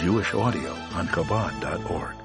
Jewish audio on Chabad.org.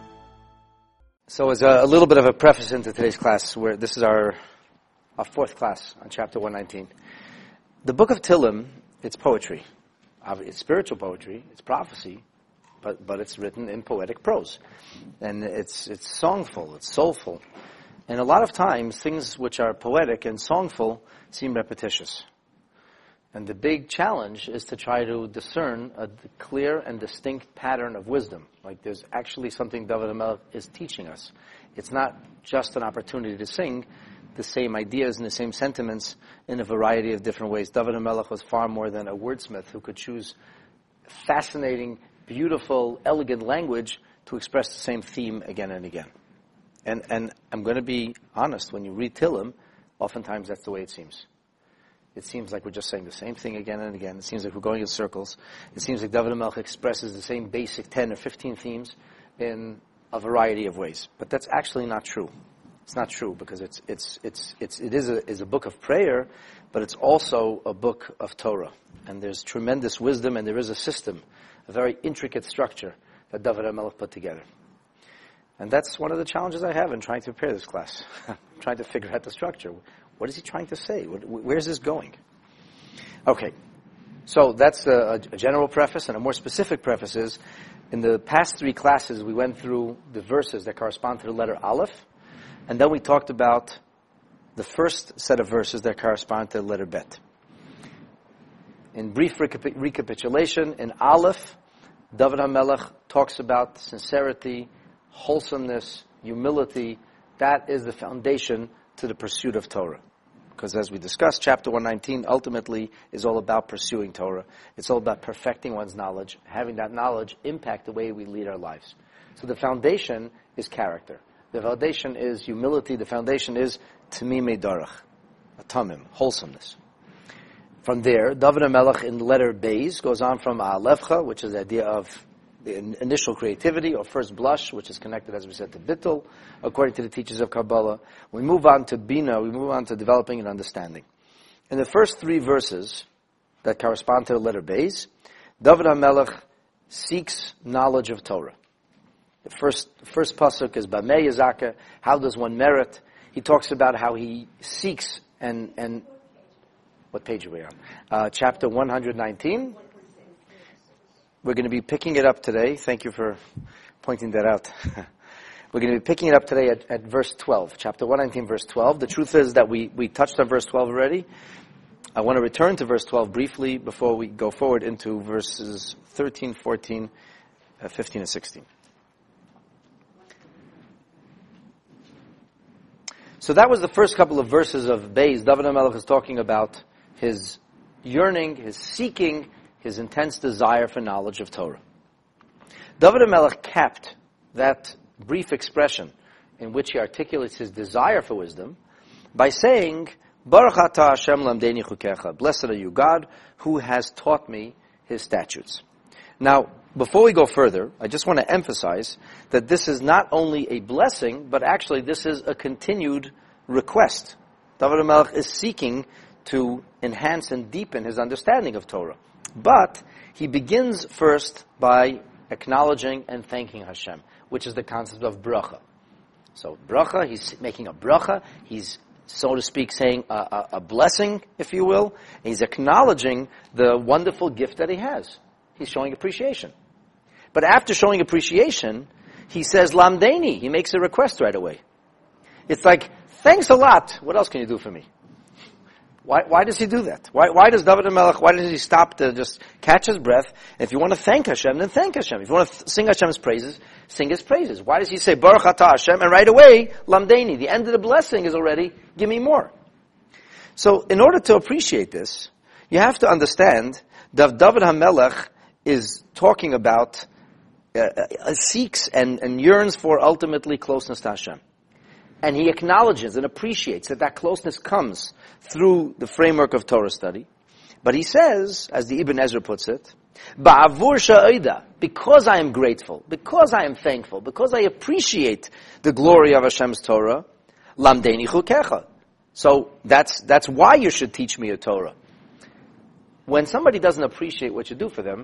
So as a little bit of a preface into today's class, where this is our fourth class on chapter 119. The book of Tehillim, it's poetry. It's spiritual poetry, it's prophecy, but it's written in poetic prose. And it's songful, it's soulful. And a lot of times, things which are poetic and songful seem repetitious. And the big challenge is to try to discern a clear and distinct pattern of wisdom. Like there's actually something David HaMelech is teaching us. It's not just an opportunity to sing the same ideas and the same sentiments in a variety of different ways. David HaMelech was far more than a wordsmith who could choose fascinating, beautiful, elegant language to express the same theme again and again. And I'm going to be honest, when you read Tehillim, oftentimes that's the way it seems. It seems like we're just saying the same thing again and again. It seems like we're going in circles. It seems like David HaMelech expresses the same basic 10 or 15 themes in a variety of ways. But that's actually not true. It's not true because it is a book of prayer, but it's also a book of Torah. And there's tremendous wisdom, and there is a system, a very intricate structure that David HaMelech put together. And that's one of the challenges I have in trying to prepare this class. Trying to figure out the structure. What is he trying to say? Where's this going? Okay, so that's a general preface, and a more specific preface is, in the past three classes we went through the verses that correspond to the letter Aleph, and then we talked about the first set of verses that correspond to the letter Bet. In brief recapitulation, in Aleph, David HaMelech talks about sincerity, wholesomeness, humility. That is the foundation to the pursuit of Torah. Because as we discussed, chapter 119 ultimately is all about pursuing Torah. It's all about perfecting one's knowledge, having that knowledge impact the way we lead our lives. So the foundation is character. The foundation is humility. The foundation is tamimei darach, a tamim, wholesomeness. From there, David HaMelech in the letter Beis goes on from Alevcha, which is the idea of the initial creativity or first blush, which is connected, as we said, to Bittul, according to the teachers of Kabbalah. We move on to Bina, we move on to developing and understanding. In the first three verses that correspond to the letter Beis, David HaMelech seeks knowledge of Torah. The first pasuk is Bamei Yazaka, how does one merit? He talks about how he seeks and what page are we on? Chapter 119. We're going to be picking it up today. Thank you for pointing that out. We're going to be picking it up today at verse 12, chapter 119, verse 12. The truth is that we touched on verse 12 already. I want to return to verse 12 briefly before we go forward into verses 13, 14, 15, and 16. So that was the first couple of verses of Beis. David HaMelech is talking about his yearning, his seeking, his intense desire for knowledge of Torah. David HaMelech capped that brief expression in which he articulates his desire for wisdom by saying, Baruch atah Hashem lamdeni chukecha. Blessed are you, God, who has taught me his statutes. Now, before we go further, I just want to emphasize that this is not only a blessing, but actually this is a continued request. David HaMelech is seeking to enhance and deepen his understanding of Torah. But he begins first by acknowledging and thanking Hashem, which is the concept of bracha. So bracha, he's making a bracha, he's, so to speak, saying a blessing, if you will. He's acknowledging the wonderful gift that he has. He's showing appreciation. But after showing appreciation, he says, Lamdeni, he makes a request right away. It's like, thanks a lot, what else can you do for me? Why does he do that? Why does David HaMelech, why does he stop to just catch his breath? And if you want to thank Hashem, then thank Hashem. If you want to sing Hashem's praises, sing His praises. Why does he say, Baruch atah Hashem, and right away, Lamdeni, the end of the blessing is already, give me more. So, in order to appreciate this, you have to understand that David HaMelech is talking about, seeks and yearns for ultimately closeness to Hashem. And he acknowledges and appreciates that closeness comes through the framework of Torah study. But he says, as the Ibn Ezra puts it, Ba'avur sha'ida, because I am grateful, because I am thankful, because I appreciate the glory of Hashem's Torah, lamdeni chukecha. So that's why you should teach me a Torah. When somebody doesn't appreciate what you do for them,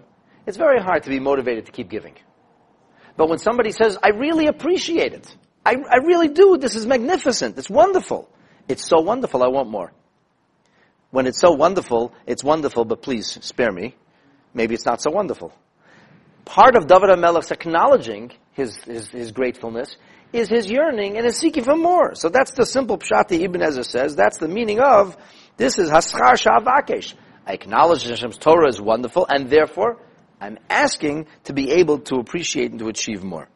it's very hard to be motivated to keep giving. But when somebody says, I really appreciate it, I really do, this is magnificent, it's wonderful. It's so wonderful, I want more. When it's so wonderful, but please spare me. Maybe it's not so wonderful. Part of David HaMelech's acknowledging his gratefulness is his yearning and his seeking for more. So that's the simple pshat that Ibn Ezra says. That's the meaning of, this is Haschar Sha'avakesh. I acknowledge that Hashem's Torah is wonderful, and therefore, I'm asking to be able to appreciate and to achieve more.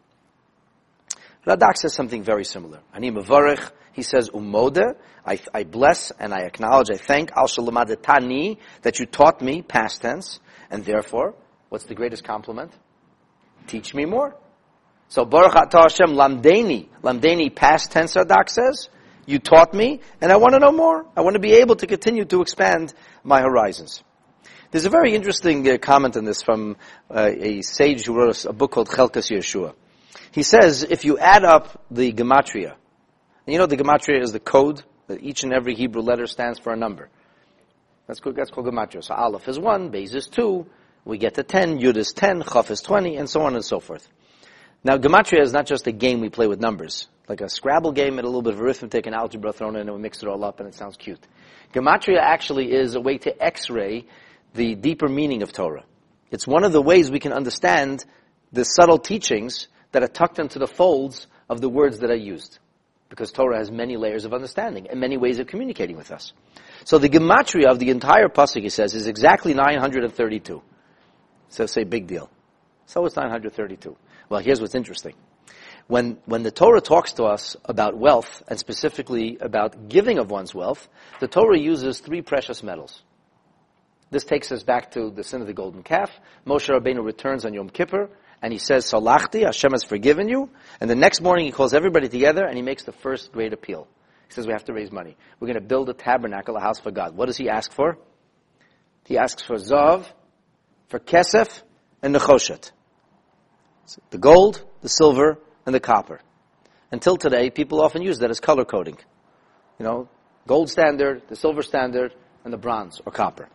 Radak says something very similar. Ani mevarech, he says, umode, I bless and I acknowledge, I thank, al shalamadetani, that you taught me, past tense, and therefore, what's the greatest compliment? Teach me more. So, Baruch atah Hashem lamdeni, past tense, Radak says, you taught me, and I want to know more. I want to be able to continue to expand my horizons. There's a very interesting comment on this from a sage who wrote a book called Chelkas Yeshua. He says, if you add up the gematria, and you know the gematria is the code that each and every Hebrew letter stands for a number. That's called gematria. So Aleph is 1, Beis is 2, we get to 10, Yud is 10, Chaf is 20, and so on and so forth. Now gematria is not just a game we play with numbers, like a Scrabble game and a little bit of arithmetic and algebra thrown in and we mix it all up and it sounds cute. Gematria actually is a way to x-ray the deeper meaning of Torah. It's one of the ways we can understand the subtle teachings that are tucked into the folds of the words that are used. Because Torah has many layers of understanding and many ways of communicating with us. So the gematria of the entire pasuk, he says, is exactly 932. So say big deal. So it's 932. Well, here's what's interesting. When the Torah talks to us about wealth, and specifically about giving of one's wealth, the Torah uses 3 precious metals. This takes us back to the sin of the golden calf. Moshe Rabbeinu returns on Yom Kippur, and he says, Salachti, Hashem has forgiven you. And the next morning he calls everybody together, and he makes the first great appeal. He says, we have to raise money. We're going to build a tabernacle, a house for God. What does he ask for? He asks for Zav, for Kesef, and Nechoshet. The gold, the silver, and the copper. Until today, people often use that as color coding. You know, gold standard, the silver standard, and the bronze or copper.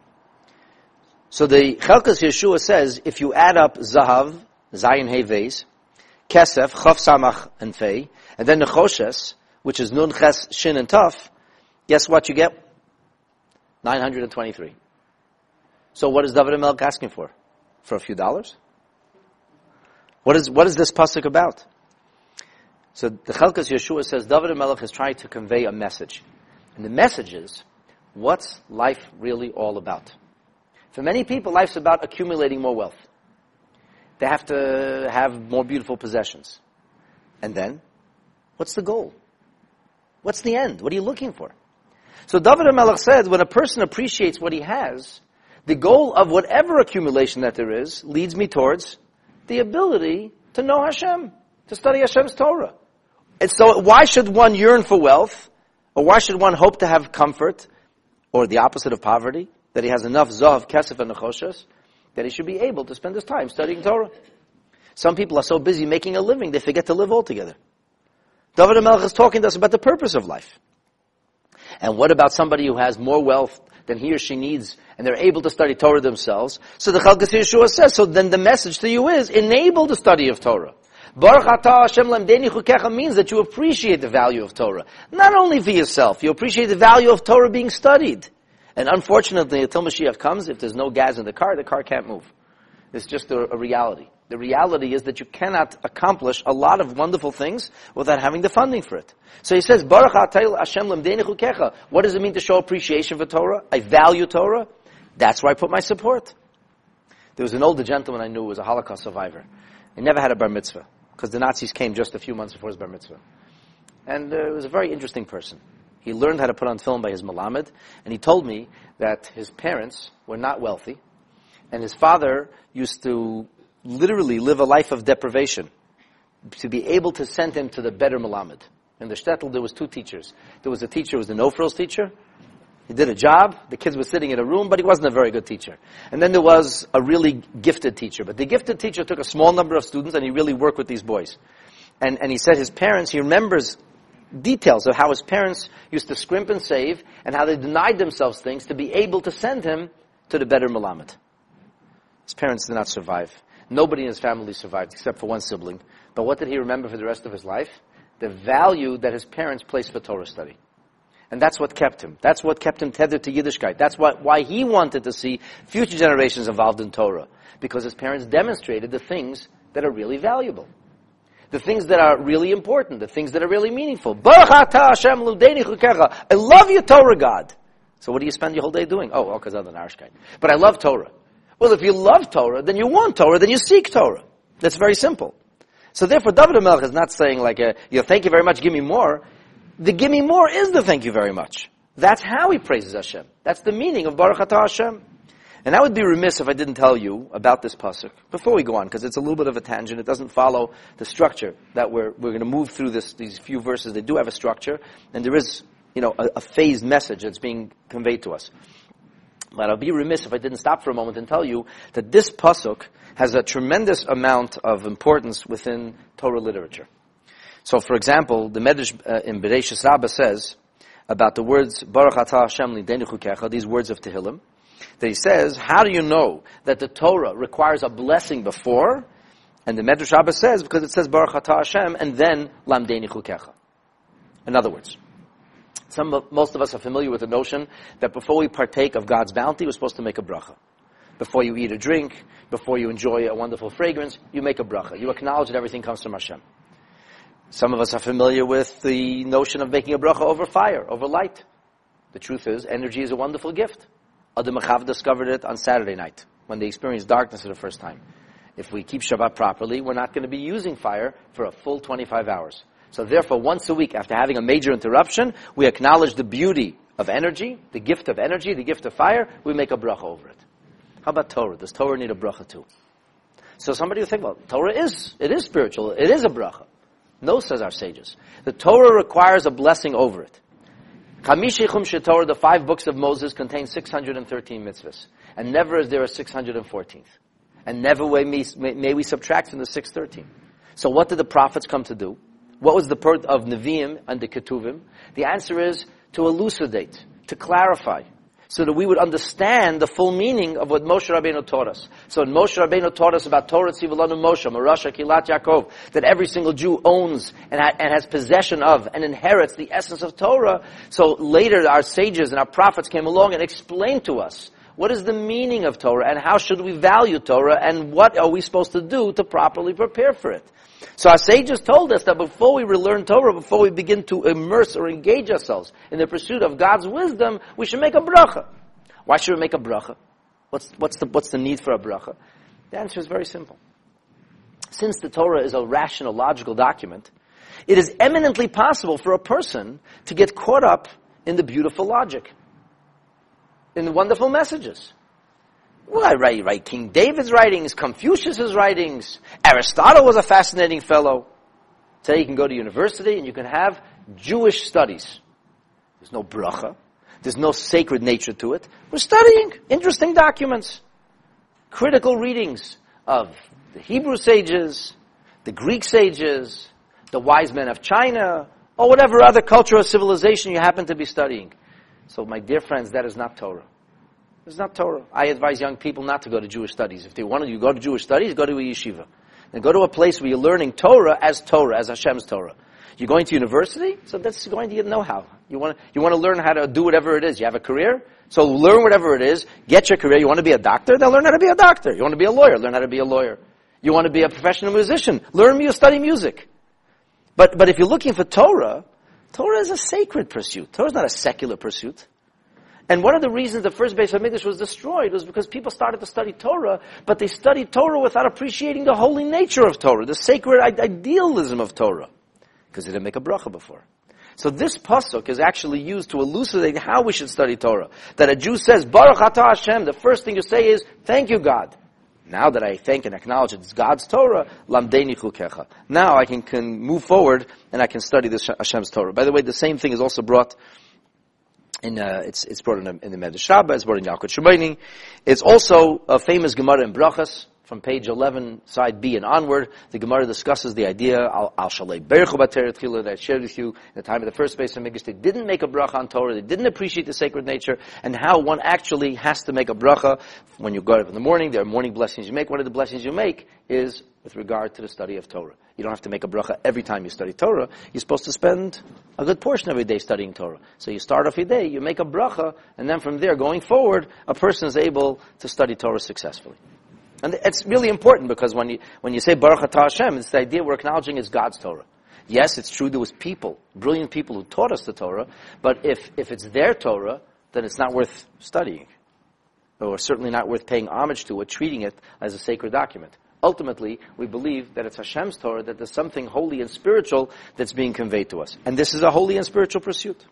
So the Chelkas Yeshua says, if you add up Zahav, Zayin Hey Veis, Kesef, Chav Samach and Fei, and then Nechoshes, which is Nun Ches Shin and Taf, guess what you get? 923. So what is David HaMelech asking for? For a few dollars? What is this pasuk about? So the Chelkas Yeshua says David HaMelech is trying to convey a message. And the message is, what's life really all about? For many people, life's about accumulating more wealth. They have to have more beautiful possessions. And then, what's the goal? What's the end? What are you looking for? So David HaMelech said, when a person appreciates what he has, the goal of whatever accumulation that there is leads me towards the ability to know Hashem, to study Hashem's Torah. And so why should one yearn for wealth? Or why should one hope to have comfort? Or the opposite of poverty? That he has enough Zav, Kesef, and Nechoshes, that he should be able to spend his time studying Torah. Some people are so busy making a living, they forget to live altogether. David HaMelech is talking to us about the purpose of life. And what about somebody who has more wealth than he or she needs, and they're able to study Torah themselves? So the Chelkas Yeshua says, so then the message to you is, enable the study of Torah. Baruch atah Hashem lemdeni chukecha means that you appreciate the value of Torah. Not only for yourself, you appreciate the value of Torah being studied. And unfortunately, until Mashiach comes, if there's no gas in the car can't move. It's just a reality. The reality is that you cannot accomplish a lot of wonderful things without having the funding for it. So he says, Baruch atah Hashem lemdeni chukecha. What does it mean to show appreciation for Torah? I value Torah. That's where I put my support. There was an older gentleman I knew who was a Holocaust survivor. He never had a bar mitzvah, because the Nazis came just a few months before his bar mitzvah. And he was a very interesting person. He learned how to put on film by his Malamed, and he told me that his parents were not wealthy, and his father used to literally live a life of deprivation to be able to send him to the better Malamed. In the shtetl, there was 2 teachers. There was a teacher who was the no-frills teacher. He did a job. The kids were sitting in a room, but he wasn't a very good teacher. And then there was a really gifted teacher. But the gifted teacher took a small number of students, and he really worked with these boys. And he said his parents, he remembers details of how his parents used to scrimp and save, and how they denied themselves things to be able to send him to the better Malamed. His parents did not survive. Nobody in his family survived except for one sibling. But what did he remember for the rest of his life? The value that his parents placed for Torah study. And that's what kept him. That's what kept him tethered to Yiddishkeit. That's why he wanted to see future generations involved in Torah. Because his parents demonstrated the things that are really valuable. The things that are really important. The things that are really meaningful. Baruch atah Hashem ludeini chukecha. I love you, Torah God. So what do you spend your whole day doing? Oh, because of the Narishkeit. But I love Torah. Well, if you love Torah, then you want Torah, then you seek Torah. That's very simple. So therefore, David HaMelech is not saying like, thank you very much, give me more. The give me more is the thank you very much. That's how he praises Hashem. That's the meaning of Baruch atah Hashem. And I would be remiss if I didn't tell you about this pasuk before we go on, because it's a little bit of a tangent. It doesn't follow the structure that we're going to move through these few verses. They do have a structure, and there is, a phased message that's being conveyed to us. But I'll be remiss if I didn't stop for a moment and tell you that this pasuk has a tremendous amount of importance within Torah literature. So, for example, the Medrash in Bereishis Rabbah says about the words Baruch atah Hashem lideini chukecha, these words of Tehillim, that he says, how do you know that the Torah requires a blessing before? And the Medrash Rabbah says, because it says Baruch atah Hashem and then lamdeini chukecha. In other words, most of us are familiar with the notion that before we partake of God's bounty, we're supposed to make a bracha. Before you eat a drink, before you enjoy a wonderful fragrance, you make a bracha. You acknowledge that everything comes from Hashem. Some of us are familiar with the notion of making a bracha over fire, over light. The truth is, energy is a wonderful gift. Adam Achav discovered it on Saturday night, when they experienced darkness for the first time. If we keep Shabbat properly, we're not going to be using fire for a full 25 hours. So therefore, once a week, after having a major interruption, we acknowledge the beauty of energy, the gift of fire, we make a bracha over it. How about Torah? Does Torah need a bracha too? So somebody will think, well, Torah is spiritual, it is a bracha. No, says our sages. The Torah requires a blessing over it. Chamishi Chumshei Torah, the 5 books of Moses, contain 613 mitzvahs. And never is there a 614th. And never may we subtract from the 613. So what did the prophets come to do? What was the purpose of Nevi'im and the Ketuvim? The answer is to elucidate, to clarify, so that we would understand the full meaning of what Moshe Rabbeinu taught us. So when Moshe Rabbeinu taught us about Torah Tzivilanu Moshe, Marasha Kilat Yaakov, that every single Jew owns and has possession of and inherits the essence of Torah, so later our sages and our prophets came along and explained to us what is the meaning of Torah and how should we value Torah and what are we supposed to do to properly prepare for it. So our sages told us that before we relearn Torah, before we begin to immerse or engage ourselves in the pursuit of God's wisdom, we should make a bracha. Why should we make a bracha? What's the need for a bracha? The answer is very simple. Since the Torah is a rational, logical document, it is eminently possible for a person to get caught up in the beautiful logic, in the wonderful messages. Well, I write King David's writings, Confucius's writings. Aristotle was a fascinating fellow. Today you can go to university and you can have Jewish studies. There's no bracha. There's no sacred nature to it. We're studying interesting documents. Critical readings of the Hebrew sages, the Greek sages, the wise men of China, or whatever other culture or civilization you happen to be studying. So my dear friends, that is not Torah. It's not Torah. I advise young people not to go to Jewish studies. If they want to go to Jewish studies, go to a yeshiva. And go to a place where you're learning Torah, as Hashem's Torah. You're going to university, so that's going to get know-how. You want to learn how to do whatever it is. You have a career, so learn whatever it is. Get your career. You want to be a doctor? Then learn how to be a doctor. You want to be a lawyer? Learn how to be a lawyer. You want to be a professional musician? Study music. But if you're looking for Torah, Torah is a sacred pursuit. Torah is not a secular pursuit. And one of the reasons the first Beis HaMikdash was destroyed was because people started to study Torah, but they studied Torah without appreciating the holy nature of Torah, the sacred idealism of Torah, because they didn't make a bracha before. So this pasuk is actually used to elucidate how we should study Torah. That a Jew says, Baruch atah Hashem, the first thing you say is, thank you, God. Now that I thank and acknowledge it's God's Torah, lamdeini chukecha. Now I can move forward and I can study this Hashem's Torah. By the way, the same thing is also brought it's brought in the Medrash Rabbah, it's brought in Yalkut Shimoni. It's also a famous Gemara in Brachas, from page 11, side B and onward, the Gemara discusses the idea, Al Shalei Berchu B'Torah Tchila, that I shared with you in the time of the first base of Mikdash. They didn't make a bracha on Torah, they didn't appreciate the sacred nature, and how one actually has to make a bracha when you go up in the morning. There are morning blessings you make. One of the blessings you make is with regard to the study of Torah. You don't have to make a bracha every time you study Torah. You're supposed to spend a good portion of your day studying Torah. So you start off your day, you make a bracha, and then from there, going forward, a person is able to study Torah successfully. And it's really important because when you say Baruch Atah Hashem, it's the idea we're acknowledging is God's Torah. Yes, it's true there was people, brilliant people who taught us the Torah, but if it's their Torah, then it's not worth studying. Or certainly not worth paying homage to or treating it as a sacred document. Ultimately, we believe that it's Hashem's Torah, that there's something holy and spiritual that's being conveyed to us. And this is a holy and spiritual pursuit.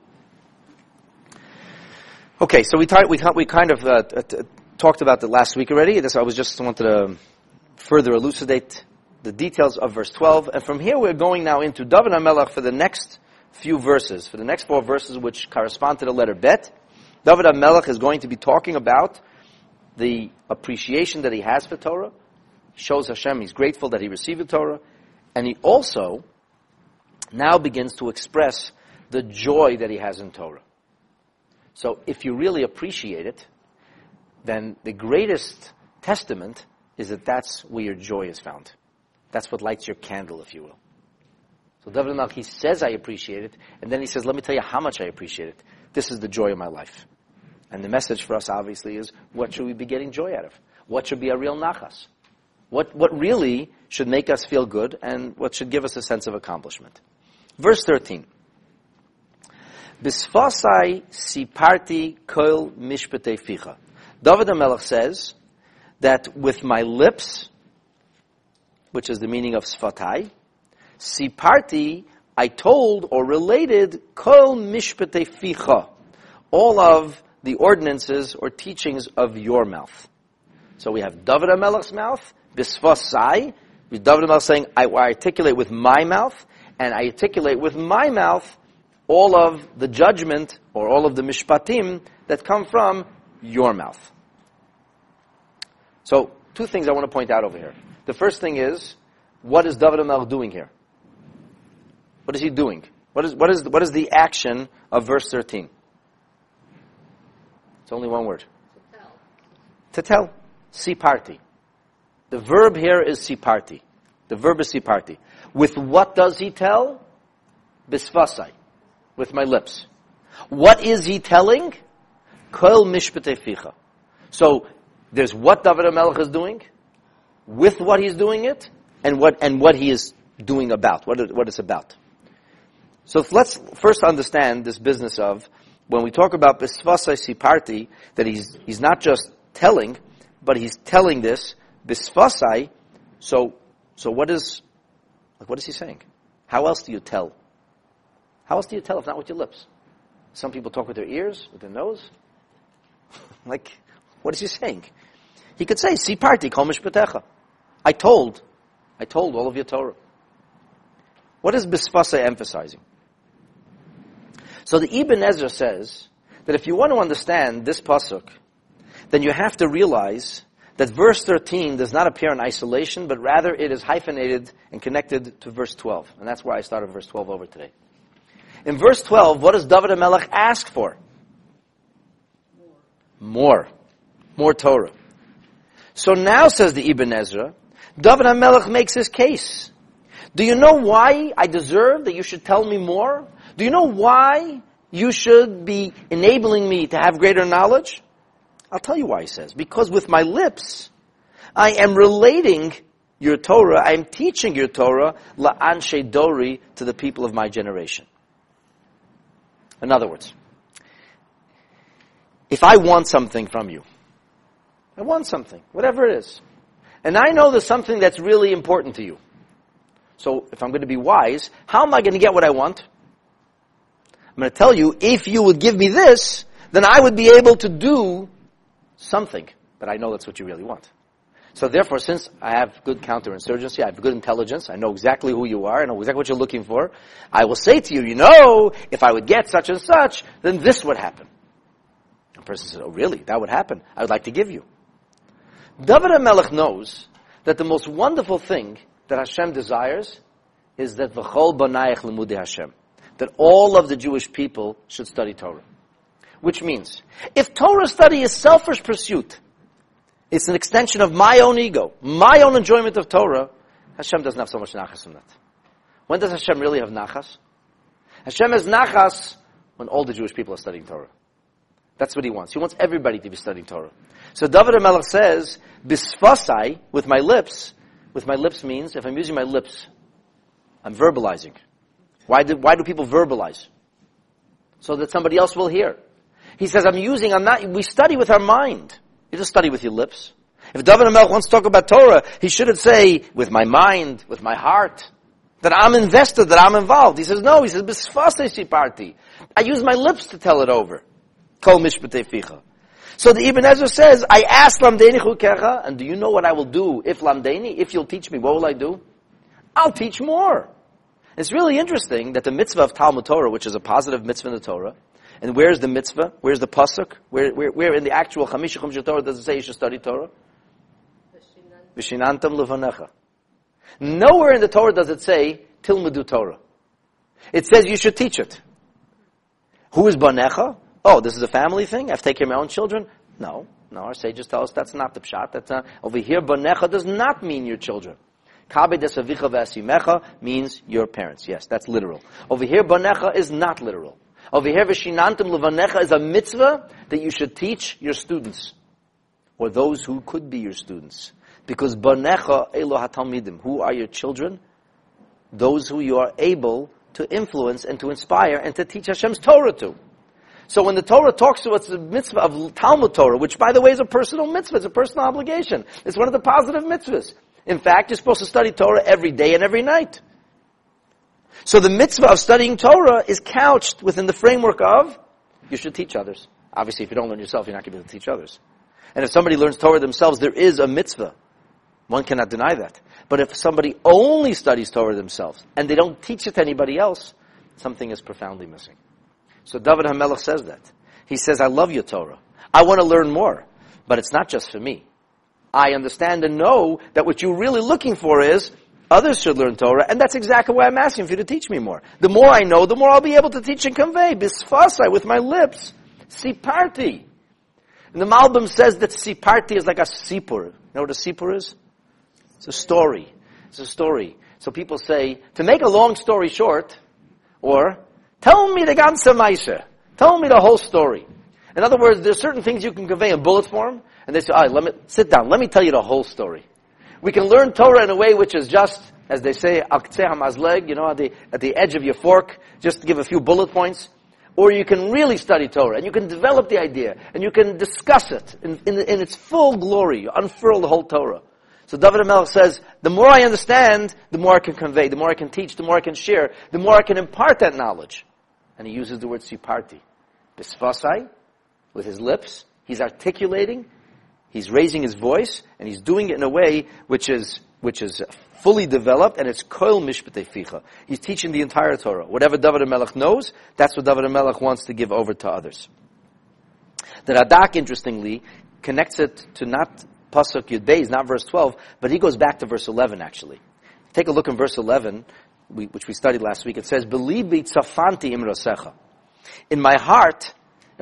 Okay, so we kind of talked about it last week already. I just wanted to further elucidate the details of verse 12. And from here we're going now into David HaMelech for the next few verses, for the next 4 verses which correspond to the letter Bet. David HaMelech is going to be talking about the appreciation that he has for Torah. He shows Hashem he's grateful that he received the Torah. And he also now begins to express the joy that he has in Torah. So if you really appreciate it, then the greatest testament is that that's where your joy is found. That's what lights your candle, if you will. So David HaMelech, he says, I appreciate it, and then he says, let me tell you how much I appreciate it. This is the joy of my life. And the message for us, obviously, is what should we be getting joy out of? What should be a real nachas? What really should make us feel good, and what should give us a sense of accomplishment? Verse 13. Bisfasai siparti kol mishpatei ficha. David HaMelech says that with my lips, which is the meaning of sfatai, siparti, I told or related kol mishpatei ficha, all of the ordinances or teachings of your mouth. So we have David HaMelech's mouth, bisfasai, with David HaMelech saying, I articulate with my mouth, and I articulate with my mouth all of the judgment or all of the mishpatim that come from your mouth. So, 2 things I want to point out over here. The first thing is, what is David HaMelech doing here? What is he doing? What is the action of verse 13? It's only one word. To tell. Siparti. The verb here is siparti. The verb is siparti. With what does he tell? Bisfasai. With my lips. What is he telling? Kol mishpatei ficha. So, there's what David HaMelech is doing, with what he's doing it, and what he is doing about, what it's about. So let's first understand this business of, when we talk about bisfasai siparti, that he's not just telling, but he's telling this, bisfasai, so what is he saying? How else do you tell? How else do you tell if not with your lips? Some people talk with their ears, with their nose. What is he saying? He could say, siparti kol mishpatecha. I told all of your Torah. What is bisfasai emphasizing? So the Ibn Ezra says that if you want to understand this pasuk, then you have to realize that verse 13 does not appear in isolation, but rather it is hyphenated and connected to verse 12. And that's why I started verse 12 over today. In verse 12, what does David HaMelech ask for? More Torah. So now, says the Ibn Ezra, David HaMelech makes his case. Do you know why I deserve that you should tell me more? Do you know why you should be enabling me to have greater knowledge? I'll tell you why, he says. Because with my lips, I am relating your Torah, I am teaching your Torah, la'anshe dori, to the people of my generation. In other words, if I want something from you, I want something, whatever it is, and I know there's something that's really important to you. So if I'm going to be wise, how am I going to get what I want? I'm going to tell you, if you would give me this, then I would be able to do something. But I know that's what you really want. So therefore, since I have good counterinsurgency, I have good intelligence, I know exactly who you are, I know exactly what you're looking for, I will say to you, if I would get such and such, then this would happen. The person says, oh really? That would happen. I would like to give you. David HaMelech knows that the most wonderful thing that Hashem desires is that v'chol banayach limudei Hashem, that all of the Jewish people should study Torah. Which means, if Torah study is selfish pursuit, it's an extension of my own ego, my own enjoyment of Torah, Hashem doesn't have so much nachas in that. When does Hashem really have nachas? Hashem has nachas when all the Jewish people are studying Torah. That's what He wants. He wants everybody to be studying Torah. So David HaMelech says, Bisfasai, with my lips means, if I'm using my lips, I'm verbalizing. Why do people verbalize? So that somebody else will hear. He says, we study with our mind. You just study with your lips. If David HaMelech wants to talk about Torah, he shouldn't say, with my mind, with my heart, that I'm invested, that I'm involved. He says, no, he says, Bisfasai siparti. I use my lips to tell it over. Kol mishpatei ficha. So the Ibn Ezra says, I asked Lamdeini chukecha, and do you know what I will do if Lamdeini, if you'll teach me, what will I do? I'll teach more. It's really interesting that the mitzvah of Talmud Torah, which is a positive mitzvah in the Torah, and where's the mitzvah? Where's the pasuk? Where in the actual Chamisha Chumsha Torah does it say you should study Torah? V'shinantam levanecha. Nowhere in the Torah does it say, Tilmedu Torah. It says you should teach it. Who is banecha? Oh, this is a family thing? I have to take care of my own children? No, our sages tell us that's not the pshat. That's not. Over here, banecha does not mean your children. Kabe desavicha v'asimecha means your parents. Yes, that's literal. Over here, banecha is not literal. Over here, v'shinantim levanecha is a mitzvah that you should teach your students, or those who could be your students. Because banecha elo hatalmidim, who are your children? Those who you are able to influence and to inspire and to teach Hashem's Torah to. So when the Torah talks to us, the mitzvah of Talmud Torah, which by the way is a personal mitzvah, it's a personal obligation. It's one of the positive mitzvahs. In fact, you're supposed to study Torah every day and every night. So the mitzvah of studying Torah is couched within the framework of, you should teach others. Obviously, if you don't learn yourself, you're not going to be able to teach others. And if somebody learns Torah themselves, there is a mitzvah. One cannot deny that. But if somebody only studies Torah themselves, and they don't teach it to anybody else, something is profoundly missing. So David HaMelech says that. He says, I love your Torah. I want to learn more. But it's not just for me. I understand and know that what you're really looking for is others should learn Torah, and that's exactly why I'm asking for you to teach me more. The more I know, the more I'll be able to teach and convey. Bisfasai, with my lips. Siparti. And the Malbim says that siparti is like a sipur. You know what a sipur is? It's a story. It's a story. So people say, to make a long story short, or tell me the ganze Meishe. Tell me the whole story. In other words, there's certain things you can convey in bullet form, and they say, all right, let me sit down. Let me tell you the whole story. We can learn Torah in a way which is just, as they say, al ktseh hamazleg, at the edge of your fork, just to give a few bullet points. Or you can really study Torah, and you can develop the idea, and you can discuss it in its full glory. You unfurl the whole Torah. So David HaMelech says, the more I understand, the more I can convey, the more I can teach, the more I can share, the more I can impart that knowledge. And he uses the word siparti. Bisfasai, with his lips, he's articulating, he's raising his voice, and he's doing it in a way which is fully developed, and it's koil mishpatei ficha. He's teaching the entire Torah. Whatever David HaMelech knows, that's what David HaMelech wants to give over to others. The Radak, interestingly, connects it to not Pasuk Yud Beis, not verse 12, but he goes back to verse 11, actually. Take a look in verse 11, which we studied last week. It says, Belibi tzafanti imrosecha. In my heart,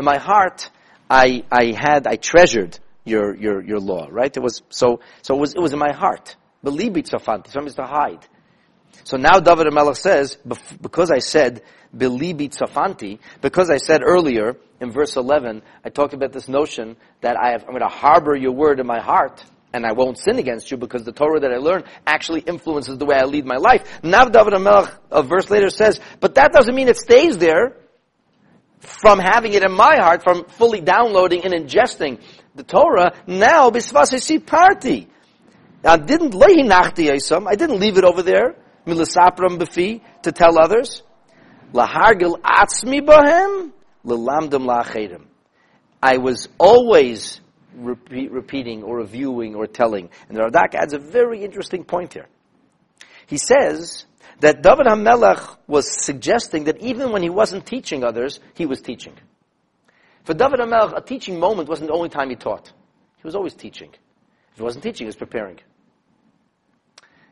I treasured your law, right? It was in my heart. Belibi tzafanti, something to hide. So now David HaMelech says, because I said Belibi tzafanti, because I said earlier in verse 11, I talked about this notion that I'm going to harbor your word in my heart, and I won't sin against you because the Torah that I learn actually influences the way I lead my life. Now David HaMelech, a verse later, says, but that doesn't mean it stays there from having it in my heart, from fully downloading and ingesting the Torah. Now, bisvasei siparti. I didn't leave it over there, milasapram befi, to tell others. Lahargil atzmi bahem, lelamdam lachedim. I was always repeating or reviewing or telling. And the Radak adds a very interesting point here. He says that David HaMelech was suggesting that even when he wasn't teaching others, he was teaching. For David HaMelech, a teaching moment wasn't the only time he taught. He was always teaching. If he wasn't teaching, he was preparing.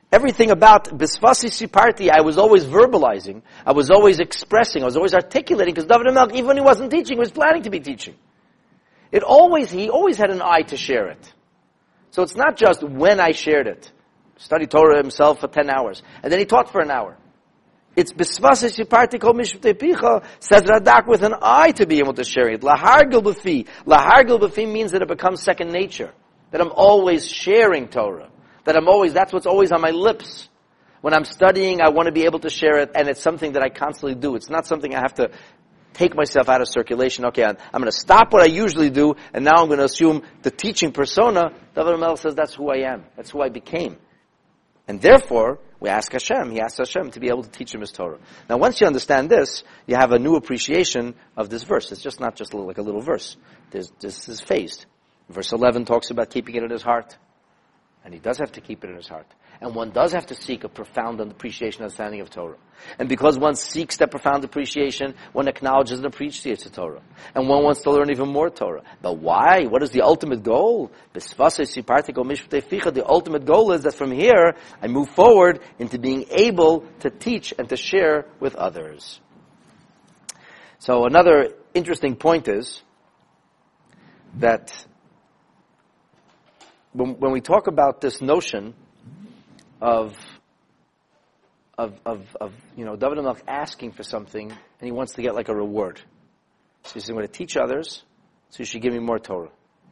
Everything about Bisvasi Siparti, I was always verbalizing, I was always expressing, I was always articulating, because David HaMelech, even when he wasn't teaching, he was planning to be teaching. He always had an eye to share it. So it's not just when I shared it. Studied Torah himself for 10 hours, and then he taught for an hour. It's Bisvasi Siparti Kol Mishptei Picha, says Radak, with an eye to be able to share it. Lahargil B'fi. Lahargil B'fi means that it becomes second nature. That I'm always sharing Torah. That's what's always on my lips. When I'm studying, I want to be able to share it, and it's something that I constantly do. It's not something I have to take myself out of circulation. Okay, I'm going to stop what I usually do, and now I'm going to assume the teaching persona. David HaMelech says, that's who I am. That's who I became. And therefore, he asks Hashem to be able to teach him his Torah. Now, once you understand this, you have a new appreciation of this verse. It's just not just like a little verse. This is phased. Verse 11 talks about keeping it in his heart. And he does have to keep it in his heart. And one does have to seek a profound appreciation and understanding of Torah. And because one seeks that profound appreciation, one acknowledges and appreciates the Torah. And one wants to learn even more Torah. But why? What is the ultimate goal? The ultimate goal is that from here, I move forward into being able to teach and to share with others. So another interesting point is that when we talk about this notion of David HaMelech asking for something, and he wants to get like a reward. So he says, I'm going to teach others, so you should give me more Torah.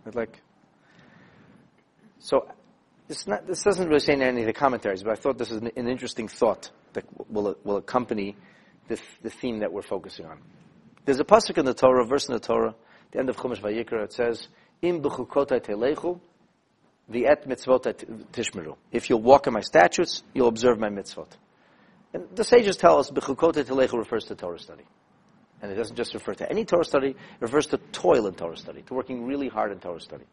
This doesn't really say in any of the commentaries, but I thought this is an interesting thought that will accompany the theme that we're focusing on. There's a pasuk in the Torah, a verse in the Torah, the end of Chumash Vayikra, it says, Im b'chukotai telechu, v'et mitzvot tishmeru. If you'll walk in my statutes, you'll observe my mitzvot. And the sages tell us, b'chukotai telechu refers to Torah study. And it doesn't just refer to any Torah study, it refers to toil in Torah study, to working really hard in Torah study.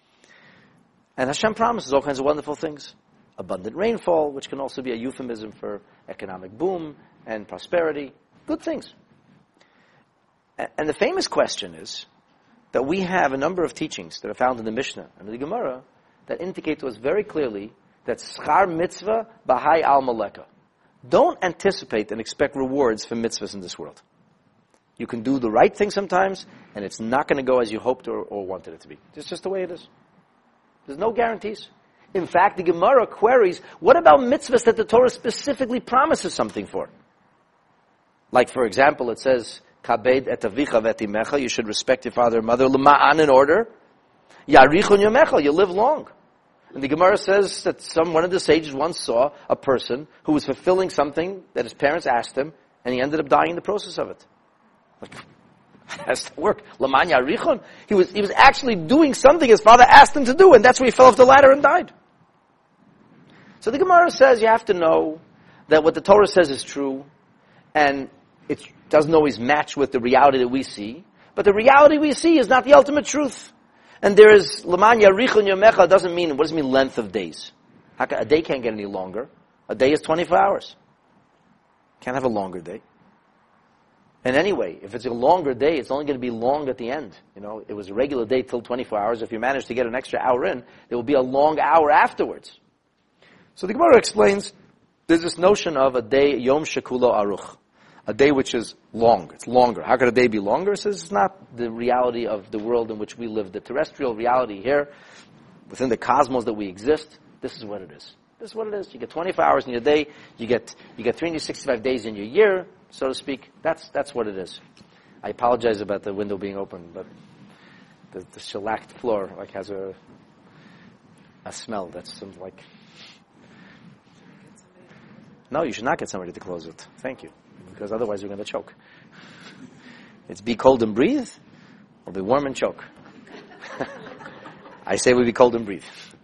And Hashem promises all kinds of wonderful things. Abundant rainfall, which can also be a euphemism for economic boom and prosperity. Good things. And the famous question is that we have a number of teachings that are found in the Mishnah and the Gemara that indicate to us very clearly that schar mitzvah b'hai al maleka. Don't anticipate and expect rewards for mitzvahs in this world. You can do the right thing sometimes, and it's not going to go as you hoped or wanted it to be. It's just the way it is. There's no guarantees. In fact, the Gemara queries, what about mitzvahs that the Torah specifically promises something for? Like, for example, it says, Kabed et avicha v'et imecha, you should respect your father and mother, l'ma'an, in order. Yarichun yomecha, you live long. And the Gemara says that one of the sages once saw a person who was fulfilling something that his parents asked him, and he ended up dying in the process of it. Like, how does that work? L'man yarichun? He was actually doing something his father asked him to do, and that's where he fell off the ladder and died. So the Gemara says you have to know that what the Torah says is true, and it doesn't always match with the reality that we see, but the reality we see is not the ultimate truth. And there is, L'man yarichun yomecha doesn't mean, what does it mean length of days? A day can't get any longer. A day is 24 hours. Can't have a longer day. And anyway, if it's a longer day, it's only going to be long at the end. It was a regular day till 24 hours. If you manage to get an extra hour in, there will be a long hour afterwards. So the Gemara explains, there's this notion of a day, Yom Shekulo Aruch. A day which is long. It's longer. How could a day be longer? It says it's not the reality of the world in which we live. The terrestrial reality here, within the cosmos that we exist, this is what it is. This is what it is. You get 24 hours in your day. You get 365 days in your year, so to speak. That's what it is. I apologize about the window being open, but the shellacked floor has a smell that's like. No, you should not get somebody to close it. Thank you. Because otherwise we're going to choke. It's be cold and breathe, or be warm and choke. I say we be cold and breathe.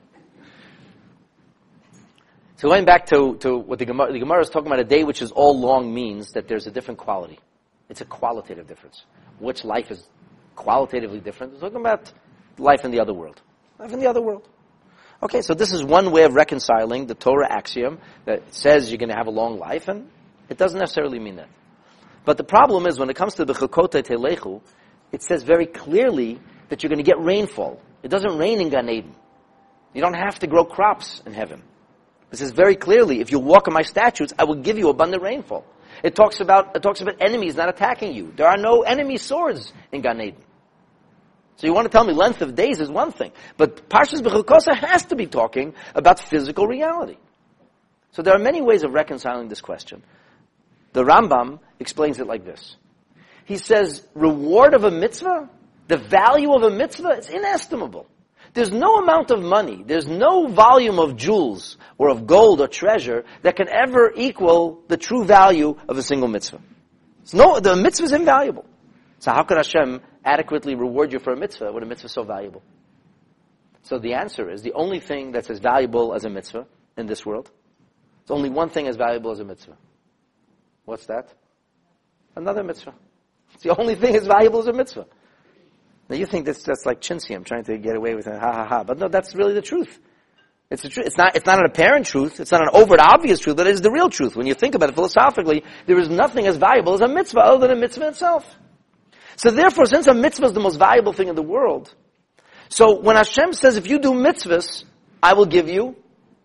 So going back to what the Gemara is talking about, a day which is all long means that there's a different quality. It's a qualitative difference. Which life is qualitatively different? We're talking about life in the other world. Life in the other world. Okay, so this is one way of reconciling the Torah axiom that says you're going to have a long life, and it doesn't necessarily mean that. But the problem is, when it comes to the B'chukotai telechu, it says very clearly that you're going to get rainfall. It doesn't rain in Gan Eden. You don't have to grow crops in heaven. It says very clearly, if you walk in my statutes, I will give you abundant rainfall. It talks about enemies not attacking you. There are no enemy swords in Gan Eden. So you want to tell me length of days is one thing. But Parshas Bechukosah has to be talking about physical reality. So there are many ways of reconciling this question. The Rambam explains it like this. He says, reward of a mitzvah, the value of a mitzvah, is inestimable. There's no amount of money, there's no volume of jewels or of gold or treasure that can ever equal the true value of a single mitzvah. The mitzvah is invaluable. So how could Hashem adequately reward you for a mitzvah when a mitzvah is so valuable? So the answer is, the only thing that's as valuable as a mitzvah in this world, there's only one thing as valuable as a mitzvah. What's that? Another mitzvah. It's the only thing as valuable as a mitzvah. Now you think that's like chintzy. I'm trying to get away with it. Ha ha ha. But no, that's really the truth. It's the truth. It's not an apparent truth. It's not an overt, obvious truth. But it is the real truth. When you think about it philosophically, there is nothing as valuable as a mitzvah other than a mitzvah itself. So therefore, since a mitzvah is the most valuable thing in the world, so when Hashem says, if you do mitzvahs, I'll give you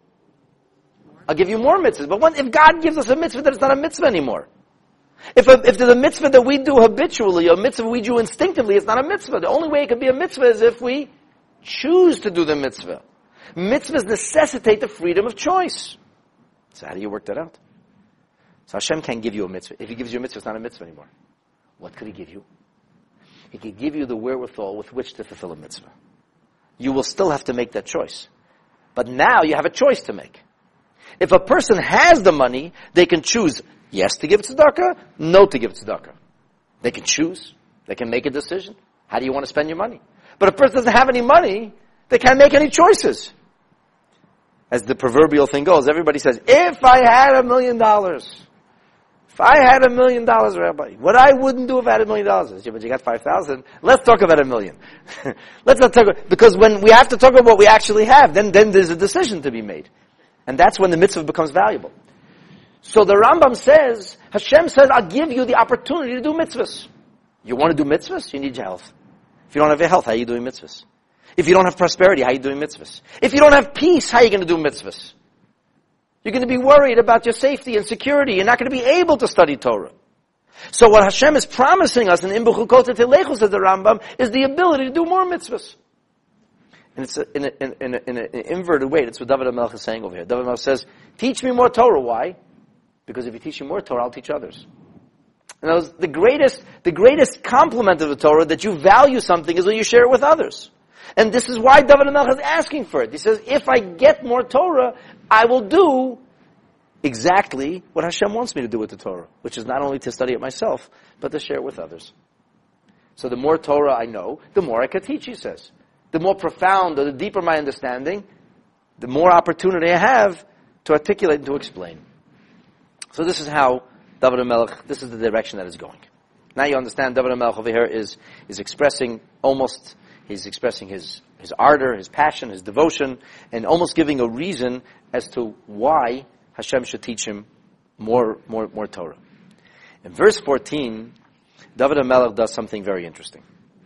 more mitzvahs. But if God gives us a mitzvah, then it's not a mitzvah anymore. If there's a mitzvah that we do habitually, or a mitzvah we do instinctively, it's not a mitzvah. The only way it can be a mitzvah is if we choose to do the mitzvah. Mitzvahs necessitate the freedom of choice. So how do you work that out? So Hashem can't give you a mitzvah. If He gives you a mitzvah, it's not a mitzvah anymore. What could He give you? He could give you the wherewithal with which to fulfill a mitzvah. You will still have to make that choice. But now you have a choice to make. If a person has the money, they can choose yes to give tzedakah, no to give tzedakah. They can choose. They can make a decision. How do you want to spend your money? But if a person doesn't have any money, they can't make any choices. As the proverbial thing goes, everybody says, if I had $1 million, if I had $1 million, Rabbi, what I wouldn't do if I had $1 million. Yeah, but you got 5,000. Let's talk about $1 million. Let's not talk about, because when we have to talk about what we actually have, then there's a decision to be made. And that's when the mitzvah becomes valuable. So the Rambam says, Hashem says, I'll give you the opportunity to do mitzvahs. You want to do mitzvahs? You need your health. If you don't have your health, how are you doing mitzvahs? If you don't have prosperity, how are you doing mitzvahs? If you don't have peace, how are you going to do mitzvahs? You're going to be worried about your safety and security. You're not going to be able to study Torah. So what Hashem is promising us in Bechukosah Tilechus, says the Rambam, is the ability to do more mitzvahs. And it's in an inverted way. That's what David HaMelech is saying over here. David HaMelech says, teach me more Torah. Why? Because if you teach me more Torah, I'll teach others. And that was the greatest compliment of the Torah, that you value something, is when you share it with others. And this is why David HaMelech is asking for it. He says, if I get more Torah, I will do exactly what Hashem wants me to do with the Torah, which is not only to study it myself, but to share it with others. So the more Torah I know, the more I can teach, he says. The more profound or the deeper my understanding, the more opportunity I have to articulate and to explain. So this is how David HaMelech, this is the direction that is going. Now you understand David HaMelech over here is expressing he's expressing his ardor, his passion, his devotion, and almost giving a reason as to why Hashem should teach him more Torah. In verse 14, David HaMelech does something very interesting.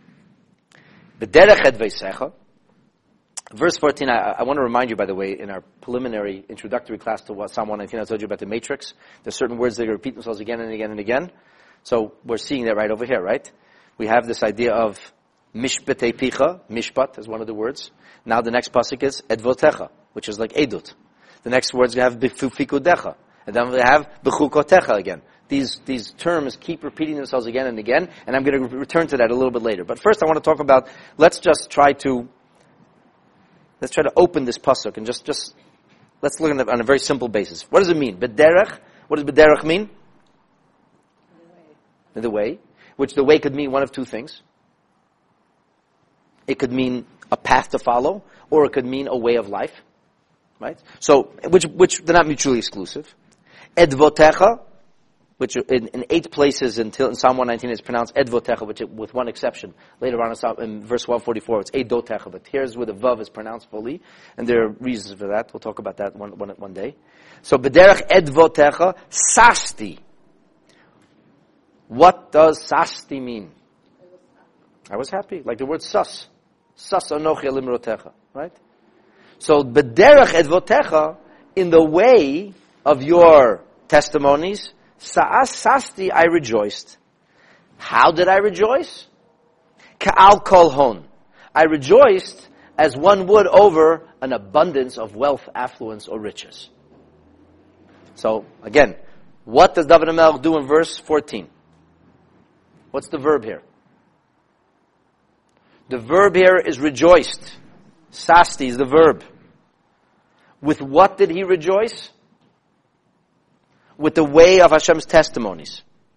B'derech et veisecha. Verse 14, I want to remind you, by the way, in our preliminary introductory class to Psalm 119, I told you about the matrix. There's certain words that repeat themselves again and again and again. So we're seeing that right over here, right? We have this idea of mishpatei picha, mishpat is one of the words. Now the next pasuk is edvotecha, which is like edut. The next words we have bifikudecha. And then we have bechukotecha again. These terms keep repeating themselves again and again, and I'm going to return to that a little bit later. But first I want to talk about, let's try to open this pasuk and just let's look at it on a very simple basis. What does it mean? B'derech. What does b'derech mean? The way. Which the way could mean one of two things. It could mean a path to follow, or it could mean a way of life. Right? So, which they're not mutually exclusive. Edvotecha, which in 8 places in Psalm 119 is pronounced edvotecha, with one exception. Later on in verse 144, it's edotecha, but here's where the vav is pronounced fully, and there are reasons for that. We'll talk about that one day. So, b'derech edvotecha, sasti. What does sasti mean? I was happy, like the word sas. Sas anochi elimrotecha, right? So, b'derech edvotecha in the way of your testimonies, sa'as sasti, I rejoiced. How did I rejoice? Ka'al kol hon. I rejoiced as one would over an abundance of wealth, affluence, or riches. So, again, what does David HaMelech do in verse 14? What's the verb here? The verb here is rejoiced. Sasti is the verb. With what did he rejoice? With the way of Hashem's testimonies.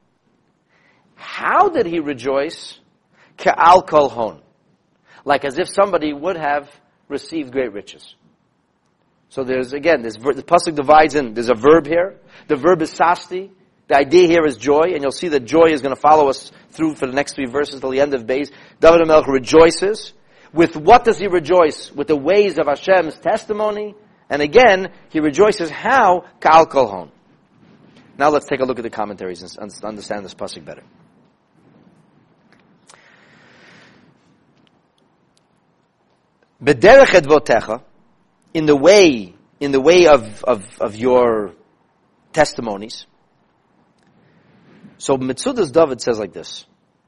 How did he rejoice? Ke'al kol hon. Like as if somebody would have received great riches. So there's, again, the pasuk divides in, there's a verb here. The verb is sasti. The idea here is joy, and you'll see that joy is going to follow us through for the next 3 verses till the end of Beis. David HaMelech rejoices. With what does he rejoice? With the ways of Hashem's testimony. And again, he rejoices how? Ka'al kol hon. Now let's take a look at the commentaries and understand this pasuk better. B'derech edvotecha, in the way of your testimonies. So Metzudas David says like this: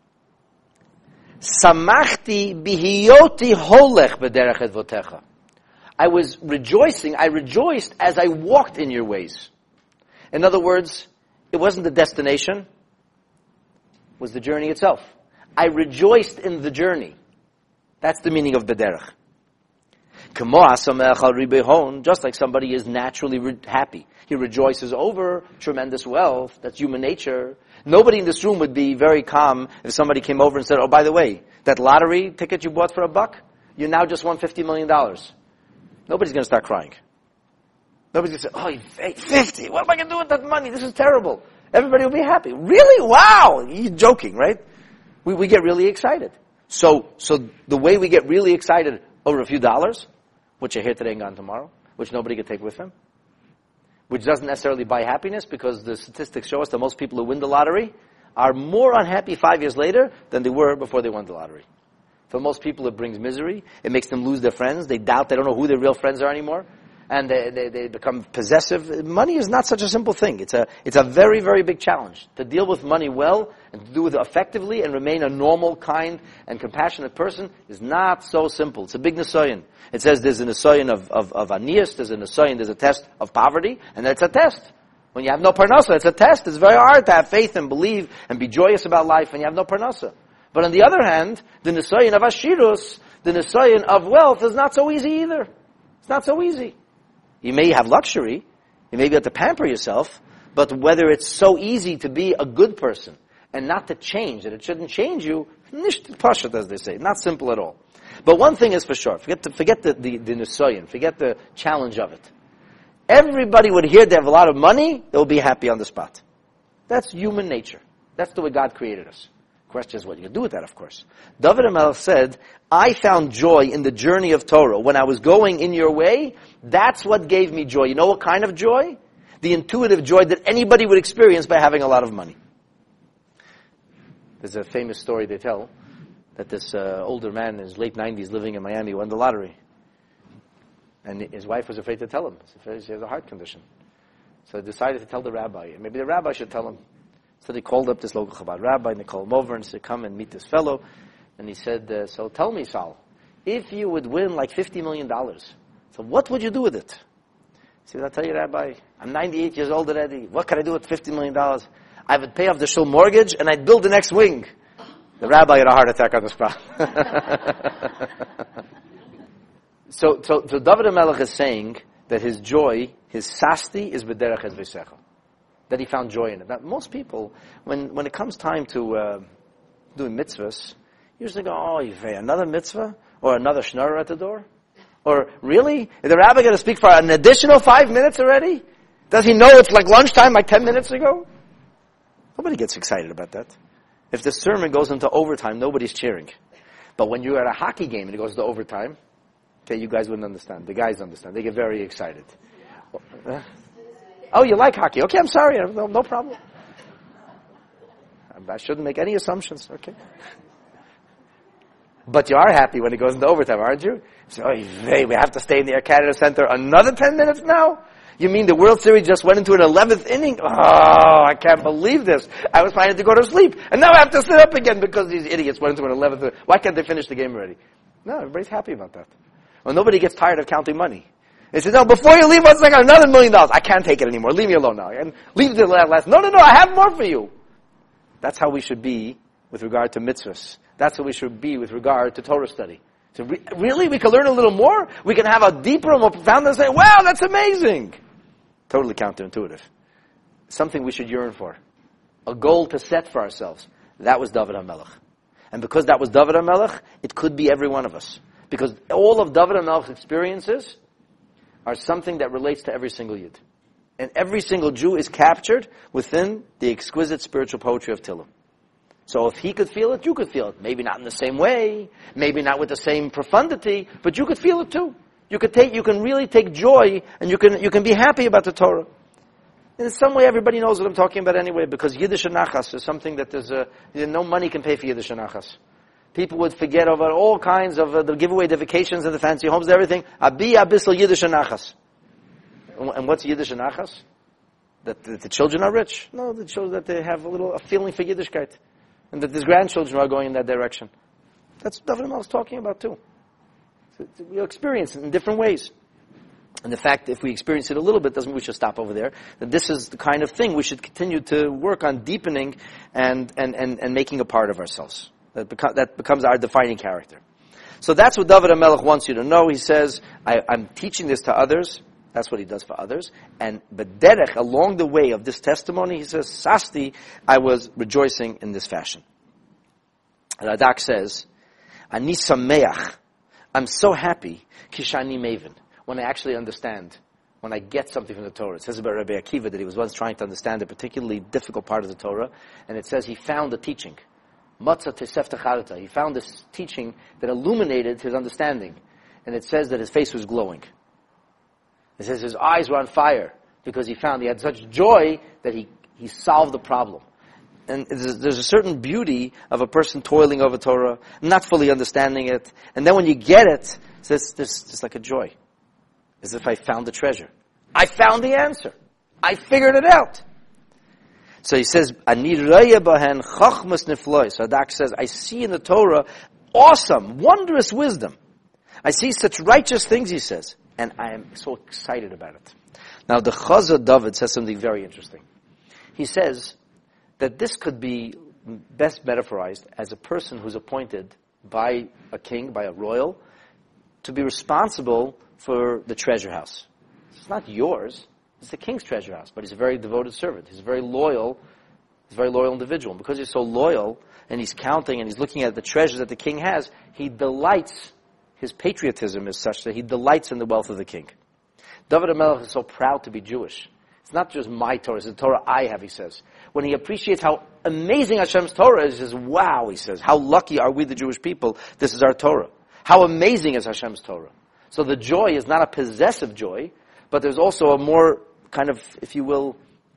Samachti bihiyoti holech b'derech edvotecha. I was rejoicing, I rejoiced as I walked in your ways. In other words, it wasn't the destination, it was the journey itself. I rejoiced in the journey. That's the meaning of b'derech. Just like somebody is naturally happy. He rejoices over tremendous wealth. That's human nature. Nobody in this room would be very calm if somebody came over and said, oh, by the way, that lottery ticket you bought for $1, you now just won $50 million. Nobody's going to start crying. Nobody's going to say, oh, 50, what am I going to do with that money? This is terrible. Everybody will be happy. Really? Wow! You're joking, right? We get really excited. So the way we get really excited over a few dollars, which are here today and gone tomorrow, which nobody can take with them, which doesn't necessarily buy happiness, because the statistics show us that most people who win the lottery are more unhappy 5 years later than they were before they won the lottery. For most people, it brings misery. It makes them lose their friends. They doubt, they don't know who their real friends are anymore. And they become possessive. Money is not such a simple thing. It's a very, very big challenge. To deal with money well, and to do it effectively, and remain a normal, kind, and compassionate person is not so simple. It's a big nisayon. It says there's a nisayon of anias, there's a nisayon, there's a test of poverty, and it's a test. When you have no parnasa, it's a test. It's very hard to have faith and believe and be joyous about life when you have no parnasa. But on the other hand, the nisayon of ashirus, the nisayon of wealth, is not so easy either. It's not so easy. You may have luxury, you may be able to pamper yourself, but whether it's so easy to be a good person and not to change, that it shouldn't change you, nicht pashat, as they say, not simple at all. But one thing is for sure, forget the nisayon, forget the challenge of it. Everybody would hear they have a lot of money, they'll be happy on the spot. That's human nature. That's the way God created us. The question is what you can do with that, of course. David HaMelech said, I found joy in the journey of Torah. When I was going in your way, that's what gave me joy. You know what kind of joy? The intuitive joy that anybody would experience by having a lot of money. There's a famous story they tell, that this older man in his late 90s living in Miami won the lottery. And his wife was afraid to tell him. She has a heart condition. So he decided to tell the rabbi. Maybe the rabbi should tell him. So they called up this local Chabad rabbi, and they called him over and said, come and meet this fellow. And he said, so tell me, Sal, if you would win like $50 million, so what would you do with it? He said, I'll tell you, Rabbi, I'm 98 years old already. What can I do with $50 million? I would pay off the shul mortgage, and I'd build the next wing. The rabbi had a heart attack on the spot. So David HaMelech is saying that his joy, his sasti, is b'derech ezvesecha. That he found joy in it. Now, most people, when it comes time to doing mitzvahs, usually go, oh, another mitzvah? Or another schnorrer at the door? Or, really? Is the rabbi going to speak for an additional 5 minutes already? Does he know it's like lunchtime, like 10 minutes ago? Nobody gets excited about that. If the sermon goes into overtime, nobody's cheering. But when you're at a hockey game and it goes to overtime, okay, you guys wouldn't understand. The guys understand. They get very excited. Oh, you like hockey? Okay, I'm sorry. No problem. I shouldn't make any assumptions. Okay. But you are happy when it goes into overtime, aren't you? So, we have to stay in the Air Canada Center another 10 minutes now? You mean the World Series just went into an 11th inning? Oh, I can't believe this. I was planning to go to sleep, and now I have to sit up again because these idiots went into an 11th inning. Why can't they finish the game already? No, everybody's happy about that. Well, nobody gets tired of counting money. They say, no, before you leave, what's like another $1 million? I can't take it anymore. Leave me alone now. And leave the last. No, I have more for you. That's how we should be with regard to mitzvahs. That's how we should be with regard to Torah study. So really, we can learn a little more? We can have a deeper, more profound, and say, wow, that's amazing. Totally counterintuitive. Something we should yearn for. A goal to set for ourselves. That was David HaMelech. And because that was David HaMelech, it could be every one of us. Because all of David HaMelech's experiences are something that relates to every single Yid. And every single Jew is captured within the exquisite spiritual poetry of Tehillim. So if he could feel it, you could feel it. Maybe not in the same way, maybe not with the same profundity, but you could feel it too. You can really take joy, and you can be happy about the Torah. In some way, everybody knows what I'm talking about anyway, because Yiddish Nachas is something that no money can pay for Yiddish Nachas. People would forget over all kinds of the giveaway, the vacations, and the fancy homes, and everything. Abi abissel Yiddish Nachas. And what's Yiddish Nachas? That the children are rich? No, it shows that they have a feeling for Yiddishkeit, and that his grandchildren are going in that direction. That's what David HaMelech talking about too. We experience it in different ways. And the fact that if we experience it a little bit doesn't mean we should stop over there. That this is the kind of thing we should continue to work on deepening and making a part of ourselves. That becomes our defining character. So that's what David HaMelech wants you to know. He says, I'm teaching this to others. That's what he does for others. And b'derech, along the way of this testimony, he says, Sasti, I was rejoicing in this fashion. Radak says, Ani sameach, I'm so happy, kishani maven, when I actually understand, when I get something from the Torah. It says about Rabbi Akiva that he was once trying to understand a particularly difficult part of the Torah, and it says he found the teaching. Matzah tesef techarata. He found this teaching that illuminated his understanding. And it says that his face was glowing. It says his eyes were on fire, because he had such joy that he solved the problem. And there's a certain beauty of a person toiling over Torah, not fully understanding it. And then when you get it, it's like a joy. As if I found the treasure. I found the answer. I figured it out. So he says, Ani raya bahen chachmas niflois. Radak says, I see in the Torah awesome, wondrous wisdom. I see such righteous things, he says. And I am so excited about it. Now the Chazal David says something very interesting. He says that this could be best metaphorized as a person who's appointed by a king, by a royal, to be responsible for the treasure house. It's not yours. It's the king's treasure house. But he's a very devoted servant. He's a very loyal individual. And because he's so loyal, and he's counting, and he's looking at the treasures that the king has, he delights. His patriotism is such that he delights in the wealth of the king. David HaMelech is so proud to be Jewish. It's not just my Torah, it's the Torah I have, he says. When he appreciates how amazing Hashem's Torah is, he says, wow, he says, how lucky are we the Jewish people, this is our Torah. How amazing is Hashem's Torah. So the joy is not a possessive joy, but there's also a more kind of, if you will,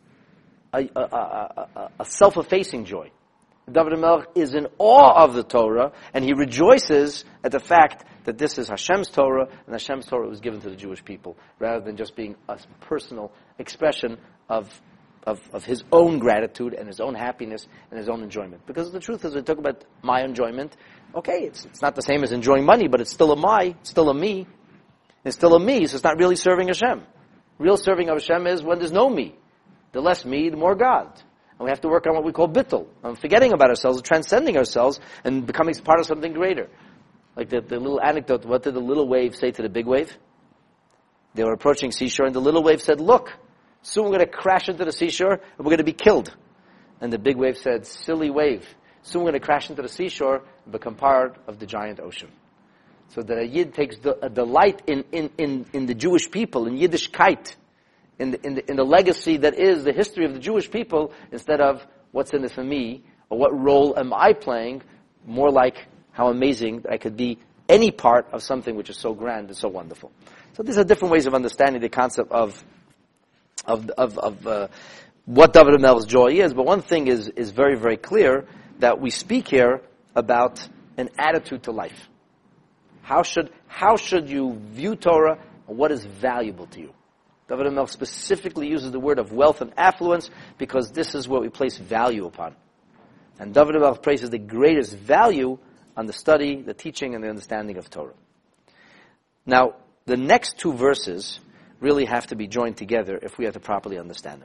a self-effacing joy. David HaMelech is in awe of the Torah, and he rejoices at the fact that this is Hashem's Torah, and Hashem's Torah was given to the Jewish people, rather than just being a personal expression of his own gratitude and his own happiness and his own enjoyment. Because the truth is, we talk about my enjoyment. Okay, it's not the same as enjoying money, but it's still a my, it's still a me. It's still a me, so it's not really serving Hashem. Real serving of Hashem is when there's no me. The less me, the more God. And we have to work on what we call bittul, on forgetting about ourselves, transcending ourselves, and becoming part of something greater. Like the little anecdote, what did the little wave say to the big wave? They were approaching seashore, and the little wave said, look, soon we're going to crash into the seashore, and we're going to be killed. And the big wave said, silly wave, soon we're going to crash into the seashore and become part of the giant ocean. So that a Yid takes a delight in the Jewish people, in Yiddishkeit, in the legacy that is the history of the Jewish people, instead of what's in it for me, or what role am I playing, more like how amazing that I could be any part of something which is so grand and so wonderful. So these are different ways of understanding the concept of what David HaMelech's joy is. But one thing is very, very clear, that we speak here about an attitude to life. How should you view Torah, and what is valuable to you? David HaMelech specifically uses the word of wealth and affluence because this is what we place value upon. And David HaMelech places the greatest value on the study, the teaching, and the understanding of Torah. Now, the next two verses really have to be joined together if we have to properly understand them.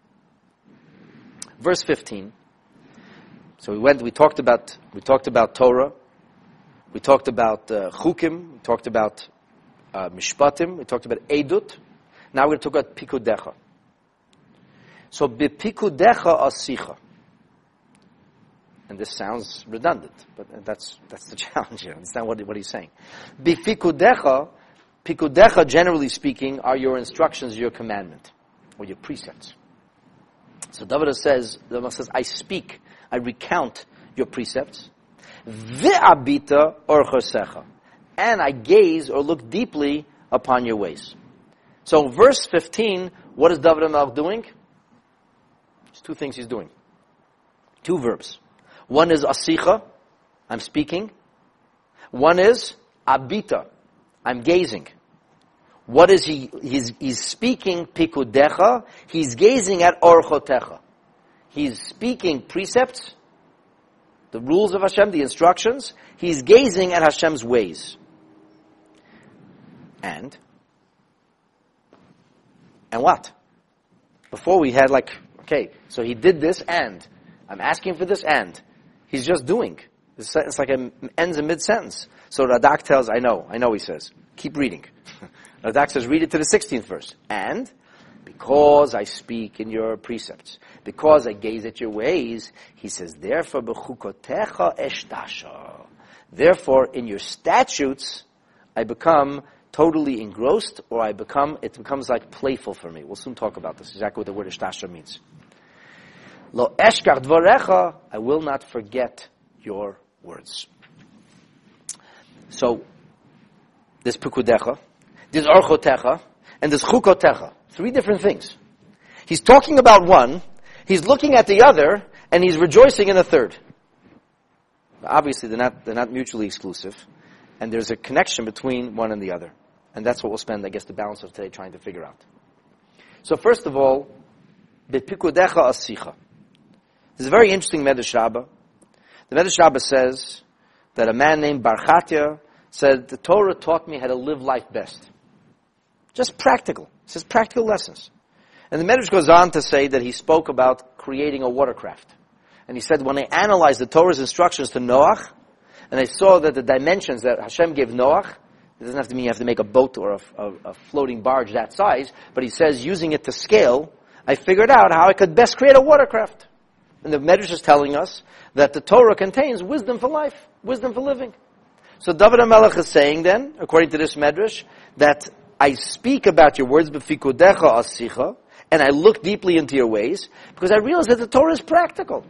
Verse 15. So we talked about Torah, we talked about Chukim, we talked about Mishpatim, we talked about Edut. Now we're going to talk about Pikudecha. So Bipikudecha Asicha. And this sounds redundant, but that's the challenge here. Understand what he's saying. Bipikudecha, Pikudecha, generally speaking, are your instructions, your commandment, or your precepts. So David says, I speak, I recount your precepts. Ve'abita orchosecha. And I gaze or look deeply upon your ways. So verse 15, what is David HaMelech doing? There's two things he's doing. Two verbs. One is asicha, I'm speaking. One is abita, I'm gazing. What is he? He's speaking pikudecha, he's gazing at orchotecha. He's speaking precepts, the rules of Hashem, the instructions. He's gazing at Hashem's ways. And what? Before we had so he did this and. I'm asking for this and. He's just doing. It's like it ends in mid-sentence. So Radak tells, I know, he says. Keep reading. Radak says, read it to the 16th verse. And, because I speak in your precepts, because I gaze at your ways, he says, therefore, b'chukotecha eshtasha. Therefore, in your statutes, I become totally engrossed, or it becomes like playful for me. We'll soon talk about this, exactly what the word eshtasha means. Lo eshkach dvarecha, I will not forget your words. So, there's pikudecha, there's orchotecha, and there's chukotecha. Three different things. He's talking about one, he's looking at the other, and he's rejoicing in the third. Obviously, they're not mutually exclusive, and there's a connection between one and the other. And that's what we'll spend, the balance of today trying to figure out. So first of all, bepikudecha asicha. There's a very interesting Medrash Rabbah. The Medrash Rabbah says that a man named Bar Chatya said, the Torah taught me how to live life best. Just practical. It says practical lessons. And the Medrash goes on to say that he spoke about creating a watercraft. And he said, when I analyzed the Torah's instructions to Noach, and I saw that the dimensions that Hashem gave Noach, it doesn't have to mean you have to make a boat or a floating barge that size, but he says, using it to scale, I figured out how I could best create a watercraft. And the Medrash is telling us that the Torah contains wisdom for life, wisdom for living. So David HaMelech is saying then, according to this Medrash, that I speak about your words, b'fikudecha asicha, and I look deeply into your ways, because I realize that the Torah is practical.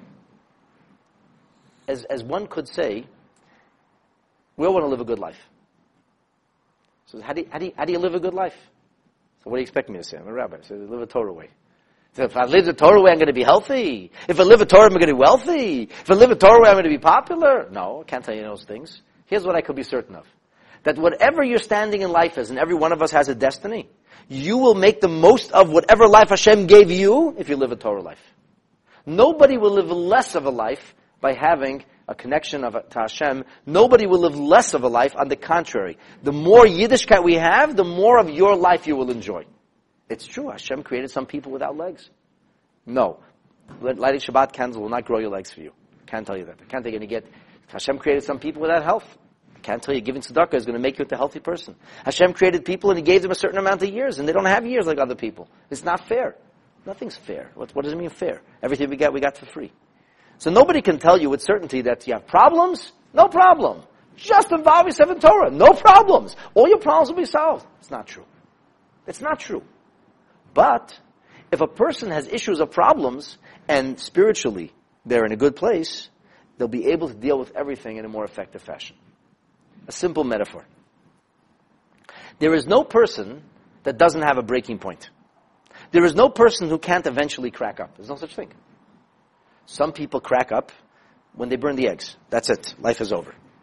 As one could say, we all want to live a good life. So how do you live a good life? So what do you expect me to say? I'm a rabbi. So live a Torah way. So if I live the Torah way, I'm going to be healthy. If I live a Torah, I'm going to be wealthy. If I live a Torah way, I'm going to be popular. No, I can't tell you those things. Here's what I could be certain of. That whatever you're standing in life as, and every one of us has a destiny, you will make the most of whatever life Hashem gave you if you live a Torah life. Nobody will live less of a life by having a connection to Hashem. Nobody will live less of a life. On the contrary, the more Yiddishkeit we have, the more of your life you will enjoy. It's true, Hashem created some people without legs. No. Lighting Shabbat candles will not grow your legs for you. Can't tell you that. I can't think Hashem created some people without health. I can't tell you giving tzedakah is going to make you a healthy person. Hashem created people and He gave them a certain amount of years, and they don't have years like other people. It's not fair. Nothing's fair. What does it mean fair? Everything we got for free. So nobody can tell you with certainty that you have problems. No problem. Just involve yourself in Torah. No problems. All your problems will be solved. It's not true. It's not true. But if a person has issues or problems, and spiritually they're in a good place, they'll be able to deal with everything in a more effective fashion. A simple metaphor. There is no person that doesn't have a breaking point. There is no person who can't eventually crack up. There's no such thing. Some people crack up when they burn the eggs. That's it. Life is over.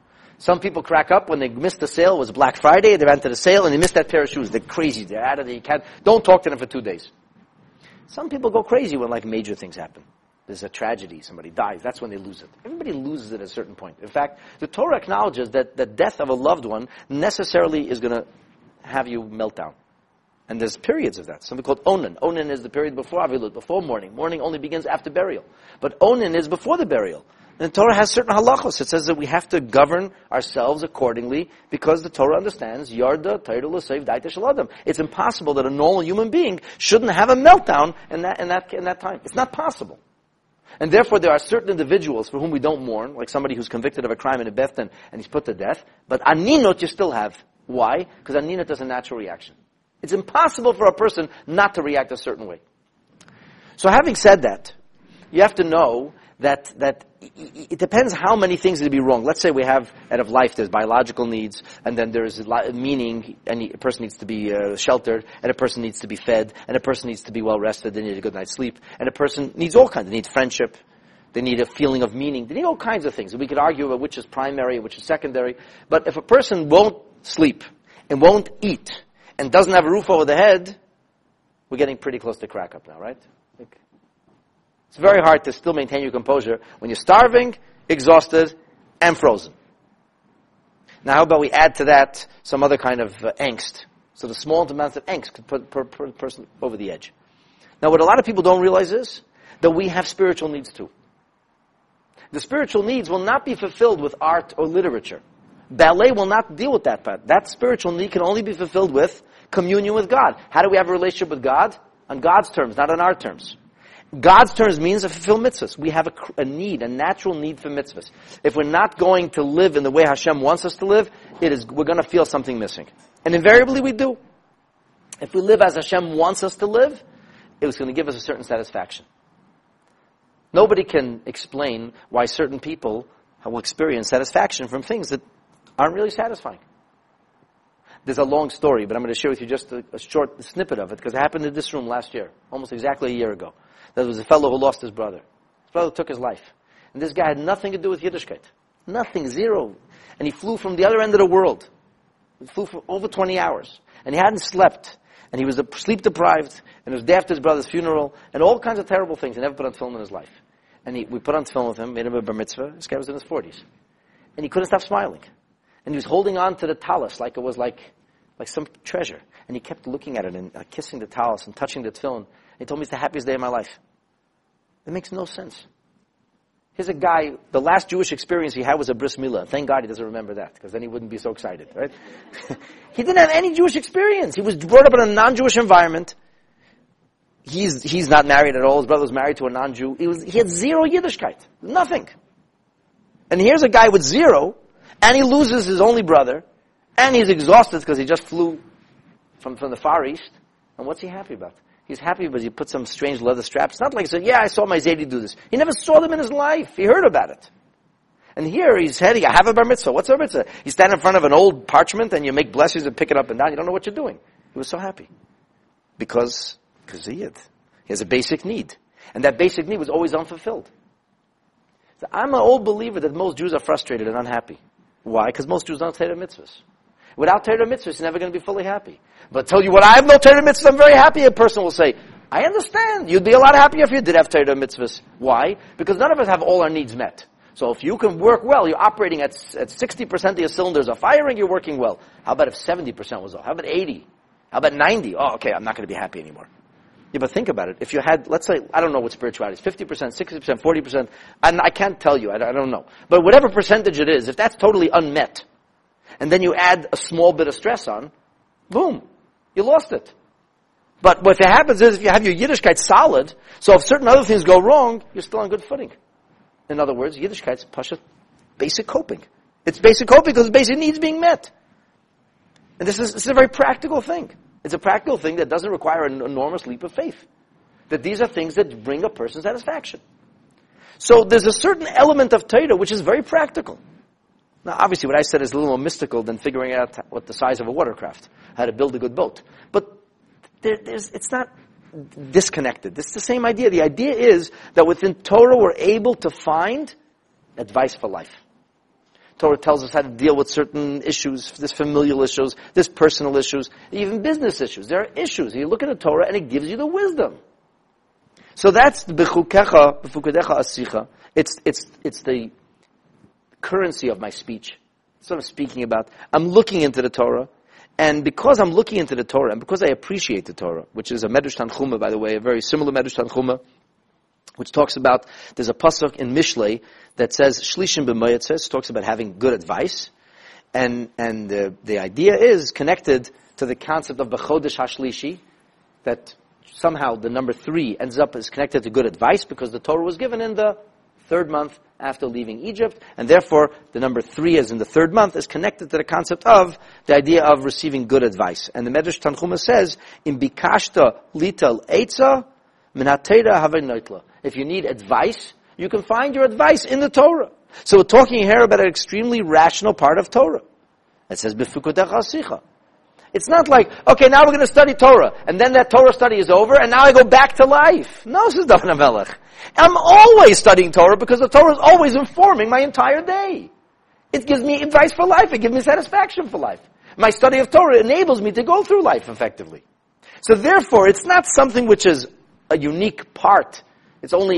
Some people crack up when they missed the sale. It was Black Friday. They ran to the sale and they missed that pair of shoes. They're crazy. They're out of there. You can't, don't talk to them for 2 days. Some people go crazy when like major things happen. There's a tragedy. Somebody dies. That's when they lose it. Everybody loses it at a certain point. In fact, the Torah acknowledges that the death of a loved one necessarily is going to have you melt down. And there's periods of that. Something called Onan. Onan is the period before Avilut, before mourning. Mourning only begins after burial. But Onan is before the burial. And the Torah has certain halachos. It says that we have to govern ourselves accordingly because the Torah understands Yarda, Torah l'seif, Daita Shaladam. It's impossible that a normal human being shouldn't have a meltdown in that time. It's not possible. And therefore there are certain individuals for whom we don't mourn, like somebody who's convicted of a crime in a Beth Din and he's put to death. But aninot you still have. Why? Because aninot is a natural reaction. It's impossible for a person not to react a certain way. So having said that, you have to know that it depends how many things will be wrong. Let's say we have, out of life, there's biological needs, and then there's meaning, and a person needs to be sheltered, and a person needs to be fed, and a person needs to be well rested, they need a good night's sleep, and a person needs all kinds. They need friendship, they need a feeling of meaning, they need all kinds of things. We could argue about which is primary, which is secondary, but if a person won't sleep, and won't eat, and doesn't have a roof over the head, we're getting pretty close to crack up now, right? It's very hard to still maintain your composure when you're starving, exhausted, and frozen. Now how about we add to that some other kind of angst. So the small amounts of angst could put a person over the edge. Now what a lot of people don't realize is that we have spiritual needs too. The spiritual needs will not be fulfilled with art or literature. Ballet will not deal with that part. That spiritual need can only be fulfilled with communion with God. How do we have a relationship with God? On God's terms, not on our terms. God's terms means to fulfill mitzvahs. We have a need, a natural need for mitzvahs. If we're not going to live in the way Hashem wants us to live, we're going to feel something missing. And invariably we do. If we live as Hashem wants us to live, it's going to give us a certain satisfaction. Nobody can explain why certain people will experience satisfaction from things that aren't really satisfying. There's a long story, but I'm going to share with you just a short snippet of it, because it happened in this room last year, almost exactly a year ago. There was a fellow who lost his brother. His brother took his life. And this guy had nothing to do with Yiddishkeit. Nothing, zero. And he flew from the other end of the world. He flew for over 20 hours. And he hadn't slept. And he was sleep deprived. And it was day after his brother's funeral. And all kinds of terrible things. He never put on film in his life. And we put on film with him, made him a bar mitzvah. This guy was in his 40s. And he couldn't stop smiling. And he was holding on to the talus like it was like some treasure. And he kept looking at it and kissing the talus and touching the tefillin. He told me it's the happiest day of my life. It makes no sense. Here's a guy, the last Jewish experience he had was a bris milah. Thank God he doesn't remember that, because then he wouldn't be so excited, right? He didn't have any Jewish experience. He was brought up in a non-Jewish environment. He's not married at all. His brother was married to a non-Jew. He had zero Yiddishkeit. Nothing. And here's a guy with zero, and he loses his only brother, and he's exhausted because he just flew from the Far East. And what's he happy about? He's happy because he put some strange leather straps. It's not like he said, yeah, I saw my Zaidi do this. He never saw them in his life. He heard about it. And here he's heading, I have a bar mitzvah. What's a bar mitzvah? You stand in front of an old parchment and you make blessings and pick it up and down. You don't know what you're doing. He was so happy. Because he has a basic need. And that basic need was always unfulfilled. So I'm an old believer that most Jews are frustrated and unhappy. Why? Because most Jews don't take their mitzvahs. Without Torah mitzvahs, you're never going to be fully happy. But tell you what, I have no Torah mitzvahs, I'm very happy. A person will say, I understand. You'd be a lot happier if you did have Torah mitzvahs. Why? Because none of us have all our needs met. So if you can work well, you're operating at 60% of your cylinders are firing, you're working well. How about if 70% was off? How about 80? How about 90? Oh, okay, I'm not going to be happy anymore. Yeah, but think about it. If you had, let's say, I don't know what spirituality is, 50%, 60%, 40%, I can't tell you, I don't know. But whatever percentage it is, if that's totally unmet, and then you add a small bit of stress on, boom, you lost it. But what happens is if you have your Yiddishkeit solid, so if certain other things go wrong, you're still on good footing. In other words, Yiddishkeit's pasha, basic coping. It's basic coping because basic needs being met. And this is a very practical thing. It's a practical thing that doesn't require an enormous leap of faith. That these are things that bring a person satisfaction. So there's a certain element of Torah which is very practical. Now, obviously, what I said is a little more mystical than figuring out what the size of a watercraft, how to build a good boat. But it's not disconnected. It's the same idea. The idea is that within Torah we're able to find advice for life. Torah tells us how to deal with certain issues, this familial issues, this personal issues, even business issues. There are issues. You look at the Torah and it gives you the wisdom. So that's the Bechukecha Asicha. It's the currency of my speech. That's what I'm speaking about. I'm looking into the Torah. And because I'm looking into the Torah, and because I appreciate the Torah, which is a Medrash Tanchuma, by the way, a very similar Medrash Tanchuma, which talks about, there's a pasuk in Mishlei that says, Shlishim b'moyetzes, talks about having good advice. And the idea is connected to the concept of B'chodesh HaShlishi, that somehow the number 3 ends up is connected to good advice because the Torah was given in the 3rd month after leaving Egypt, and therefore the number 3 as in the 3rd month is connected to the concept of the idea of receiving good advice. And the Medrash Tanchuma says, "In bikashta lital eitza min haTorah havei noitla." If you need advice, you can find your advice in the Torah. So we're talking here about an extremely rational part of Torah. It says Befukudecha Asicha. It's not like, okay, now we're going to study Torah, and then that Torah study is over, and now I go back to life. No, says David HaMelech. I'm always studying Torah because the Torah is always informing my entire day. It gives me advice for life. It gives me satisfaction for life. My study of Torah enables me to go through life effectively. So therefore, it's not something which is a unique part. It's only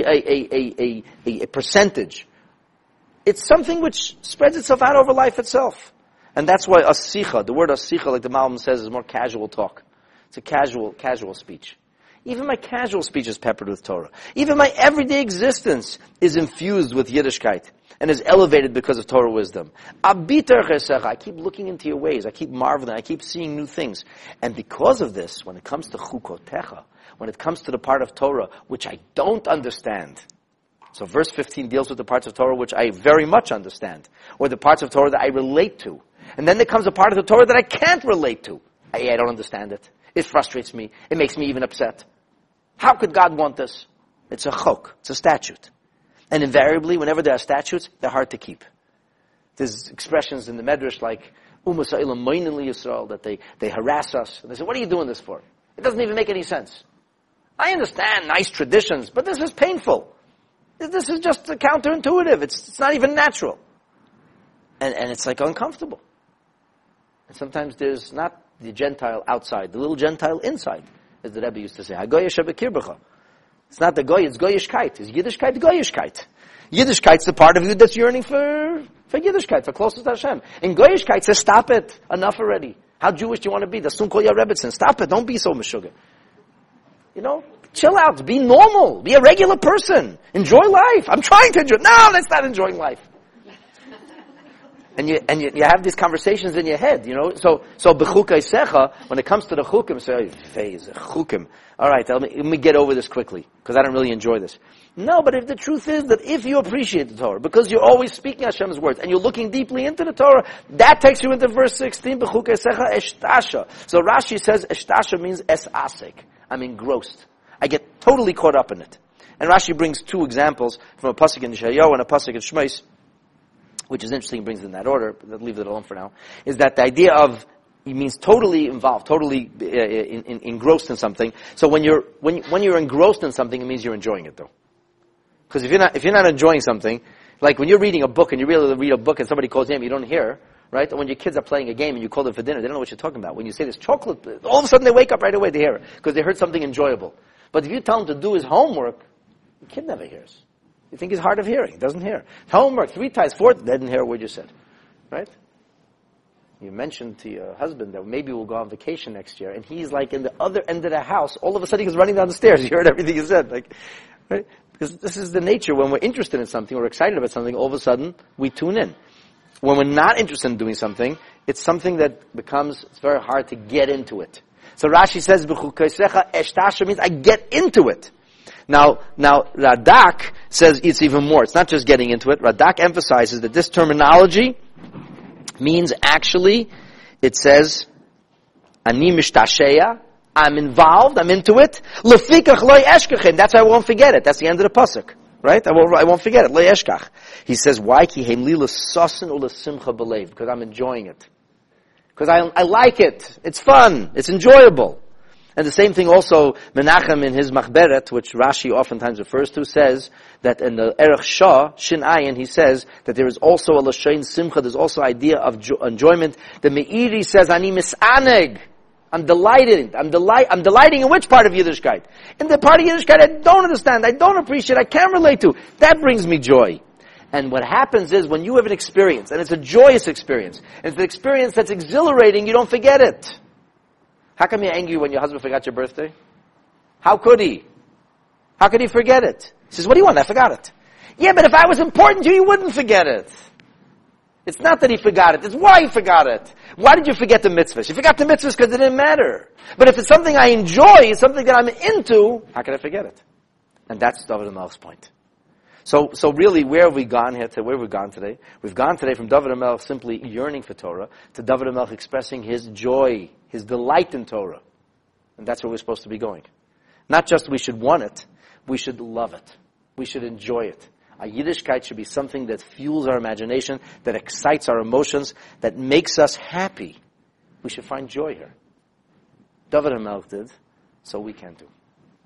a percentage. It's something which spreads itself out over life itself. And that's why asicha, the word asicha, like the Malbim says, is more casual talk. It's a casual speech. Even my casual speech is peppered with Torah. Even my everyday existence is infused with Yiddishkeit and is elevated because of Torah wisdom. I keep looking into your ways. I keep marveling. I keep seeing new things. And because of this, when it comes to chukotecha, when it comes to the part of Torah which I don't understand, so verse 15 deals with the parts of Torah which I very much understand, or the parts of Torah that I relate to. And then there comes a part of the Torah that I can't relate to. I don't understand it. It frustrates me. It makes me even upset. How could God want this? It's a chok. It's a statute. And invariably, whenever there are statutes, they're hard to keep. There's expressions in the Medrash like, that they harass us. And they say, what are you doing this for? It doesn't even make any sense. I understand nice traditions, but this is painful. This is just counterintuitive. It's not even natural. And it's like uncomfortable. And sometimes there's not the Gentile outside, the little Gentile inside, as the Rebbe used to say. It's not the goy, it's goyishkeit. It's Yiddishkeit, goyishkeit. Yiddishkeit's the part of you that's yearning for Yiddishkeit, for closest to Hashem. And goyishkeit says, stop it, enough already. How Jewish do you want to be? The Sunkoya Rebbetzin. Stop it, don't be so meshuggah. Chill out, be normal, be a regular person. Enjoy life. I'm trying to enjoy. No, that's not enjoying life. And you have these conversations in your head, So b'chukei secha, when it comes to the chukim, say, chukim. All right, let me get over this quickly, because I don't really enjoy this. No, but if the truth is that if you appreciate the Torah, because you're always speaking Hashem's words, and you're looking deeply into the Torah, that takes you into verse 16, b'chukei secha eshtasha. So Rashi says, eshtasha means esasek. I'm engrossed. I get totally caught up in it. And Rashi brings 2 examples from a pasuk in Yeshayahu and a pasuk in Shmos, which is interesting, brings it in that order, but I'll leave it alone for now, is that the idea of, it means totally involved, totally engrossed in something. So when you're engrossed in something, it means you're enjoying it though. Because if you're not enjoying something, like when you're reading a book and you really read a book and somebody calls your name, you don't hear, right? Or when your kids are playing a game and you call them for dinner, they don't know what you're talking about. When you say this chocolate, all of a sudden they wake up right away to hear it, because they heard something enjoyable. But if you tell him to do his homework, the kid never hears. You think he's hard of hearing. He doesn't hear. Homework, 3 times 4, they didn't hear a word you said. Right? You mentioned to your husband that maybe we'll go on vacation next year, and he's like in the other end of the house. All of a sudden he's running down the stairs. You heard everything you said. Right? Because this is the nature. When we're interested in something, we're excited about something, all of a sudden we tune in. When we're not interested in doing something, it's something that it's very hard to get into it. So Rashi says, B'chukeisecha eshtasha means I get into it. Now Radak says it's even more. It's not just getting into it. Radak emphasizes that this terminology means actually, it says, Ani mishtasheya, I'm involved, I'm into it. Lefikach lo eshkachem, that's why I won't forget it. That's the end of the pasuk. Right? I won't forget it. Lo eshkach. He says, why? Ki heim li l'sasin u l'simcha b'leiv. Because I'm enjoying it. Because I like it. It's fun. It's enjoyable. And the same thing also, Menachem in his Machberet, which Rashi oftentimes refers to, says that in the Erech Shah, Shin Ayin, he says that there is also a Lashain Simcha, there's also idea of enjoyment. The Meiri says, Ani Misaneg. I'm delighted. I'm delighting in which part of Yiddishkeit? In the part of Yiddishkeit I don't understand, I don't appreciate, I can't relate to. That brings me joy. And what happens is when you have an experience, and it's a joyous experience, and it's an experience that's exhilarating, you don't forget it. How come you're angry when your husband forgot your birthday? How could he? How could he forget it? He says, what do you want? I forgot it. Yeah, but if I was important to you, you wouldn't forget it. It's not that he forgot it, it's why he forgot it. Why did you forget the mitzvahs? You forgot the mitzvahs because it didn't matter. But if it's something I enjoy, it's something that I'm into, how can I forget it? And that's David HaMelech's point. So really, where have we gone here? Where have we gone today? We've gone today from David HaMelech simply yearning for Torah to David HaMelech expressing his joy, his delight in Torah. And that's where we're supposed to be going. Not just we should want it, we should love it. We should enjoy it. Our Yiddishkeit should be something that fuels our imagination, that excites our emotions, that makes us happy. We should find joy here. David HaMelech did, so we can too.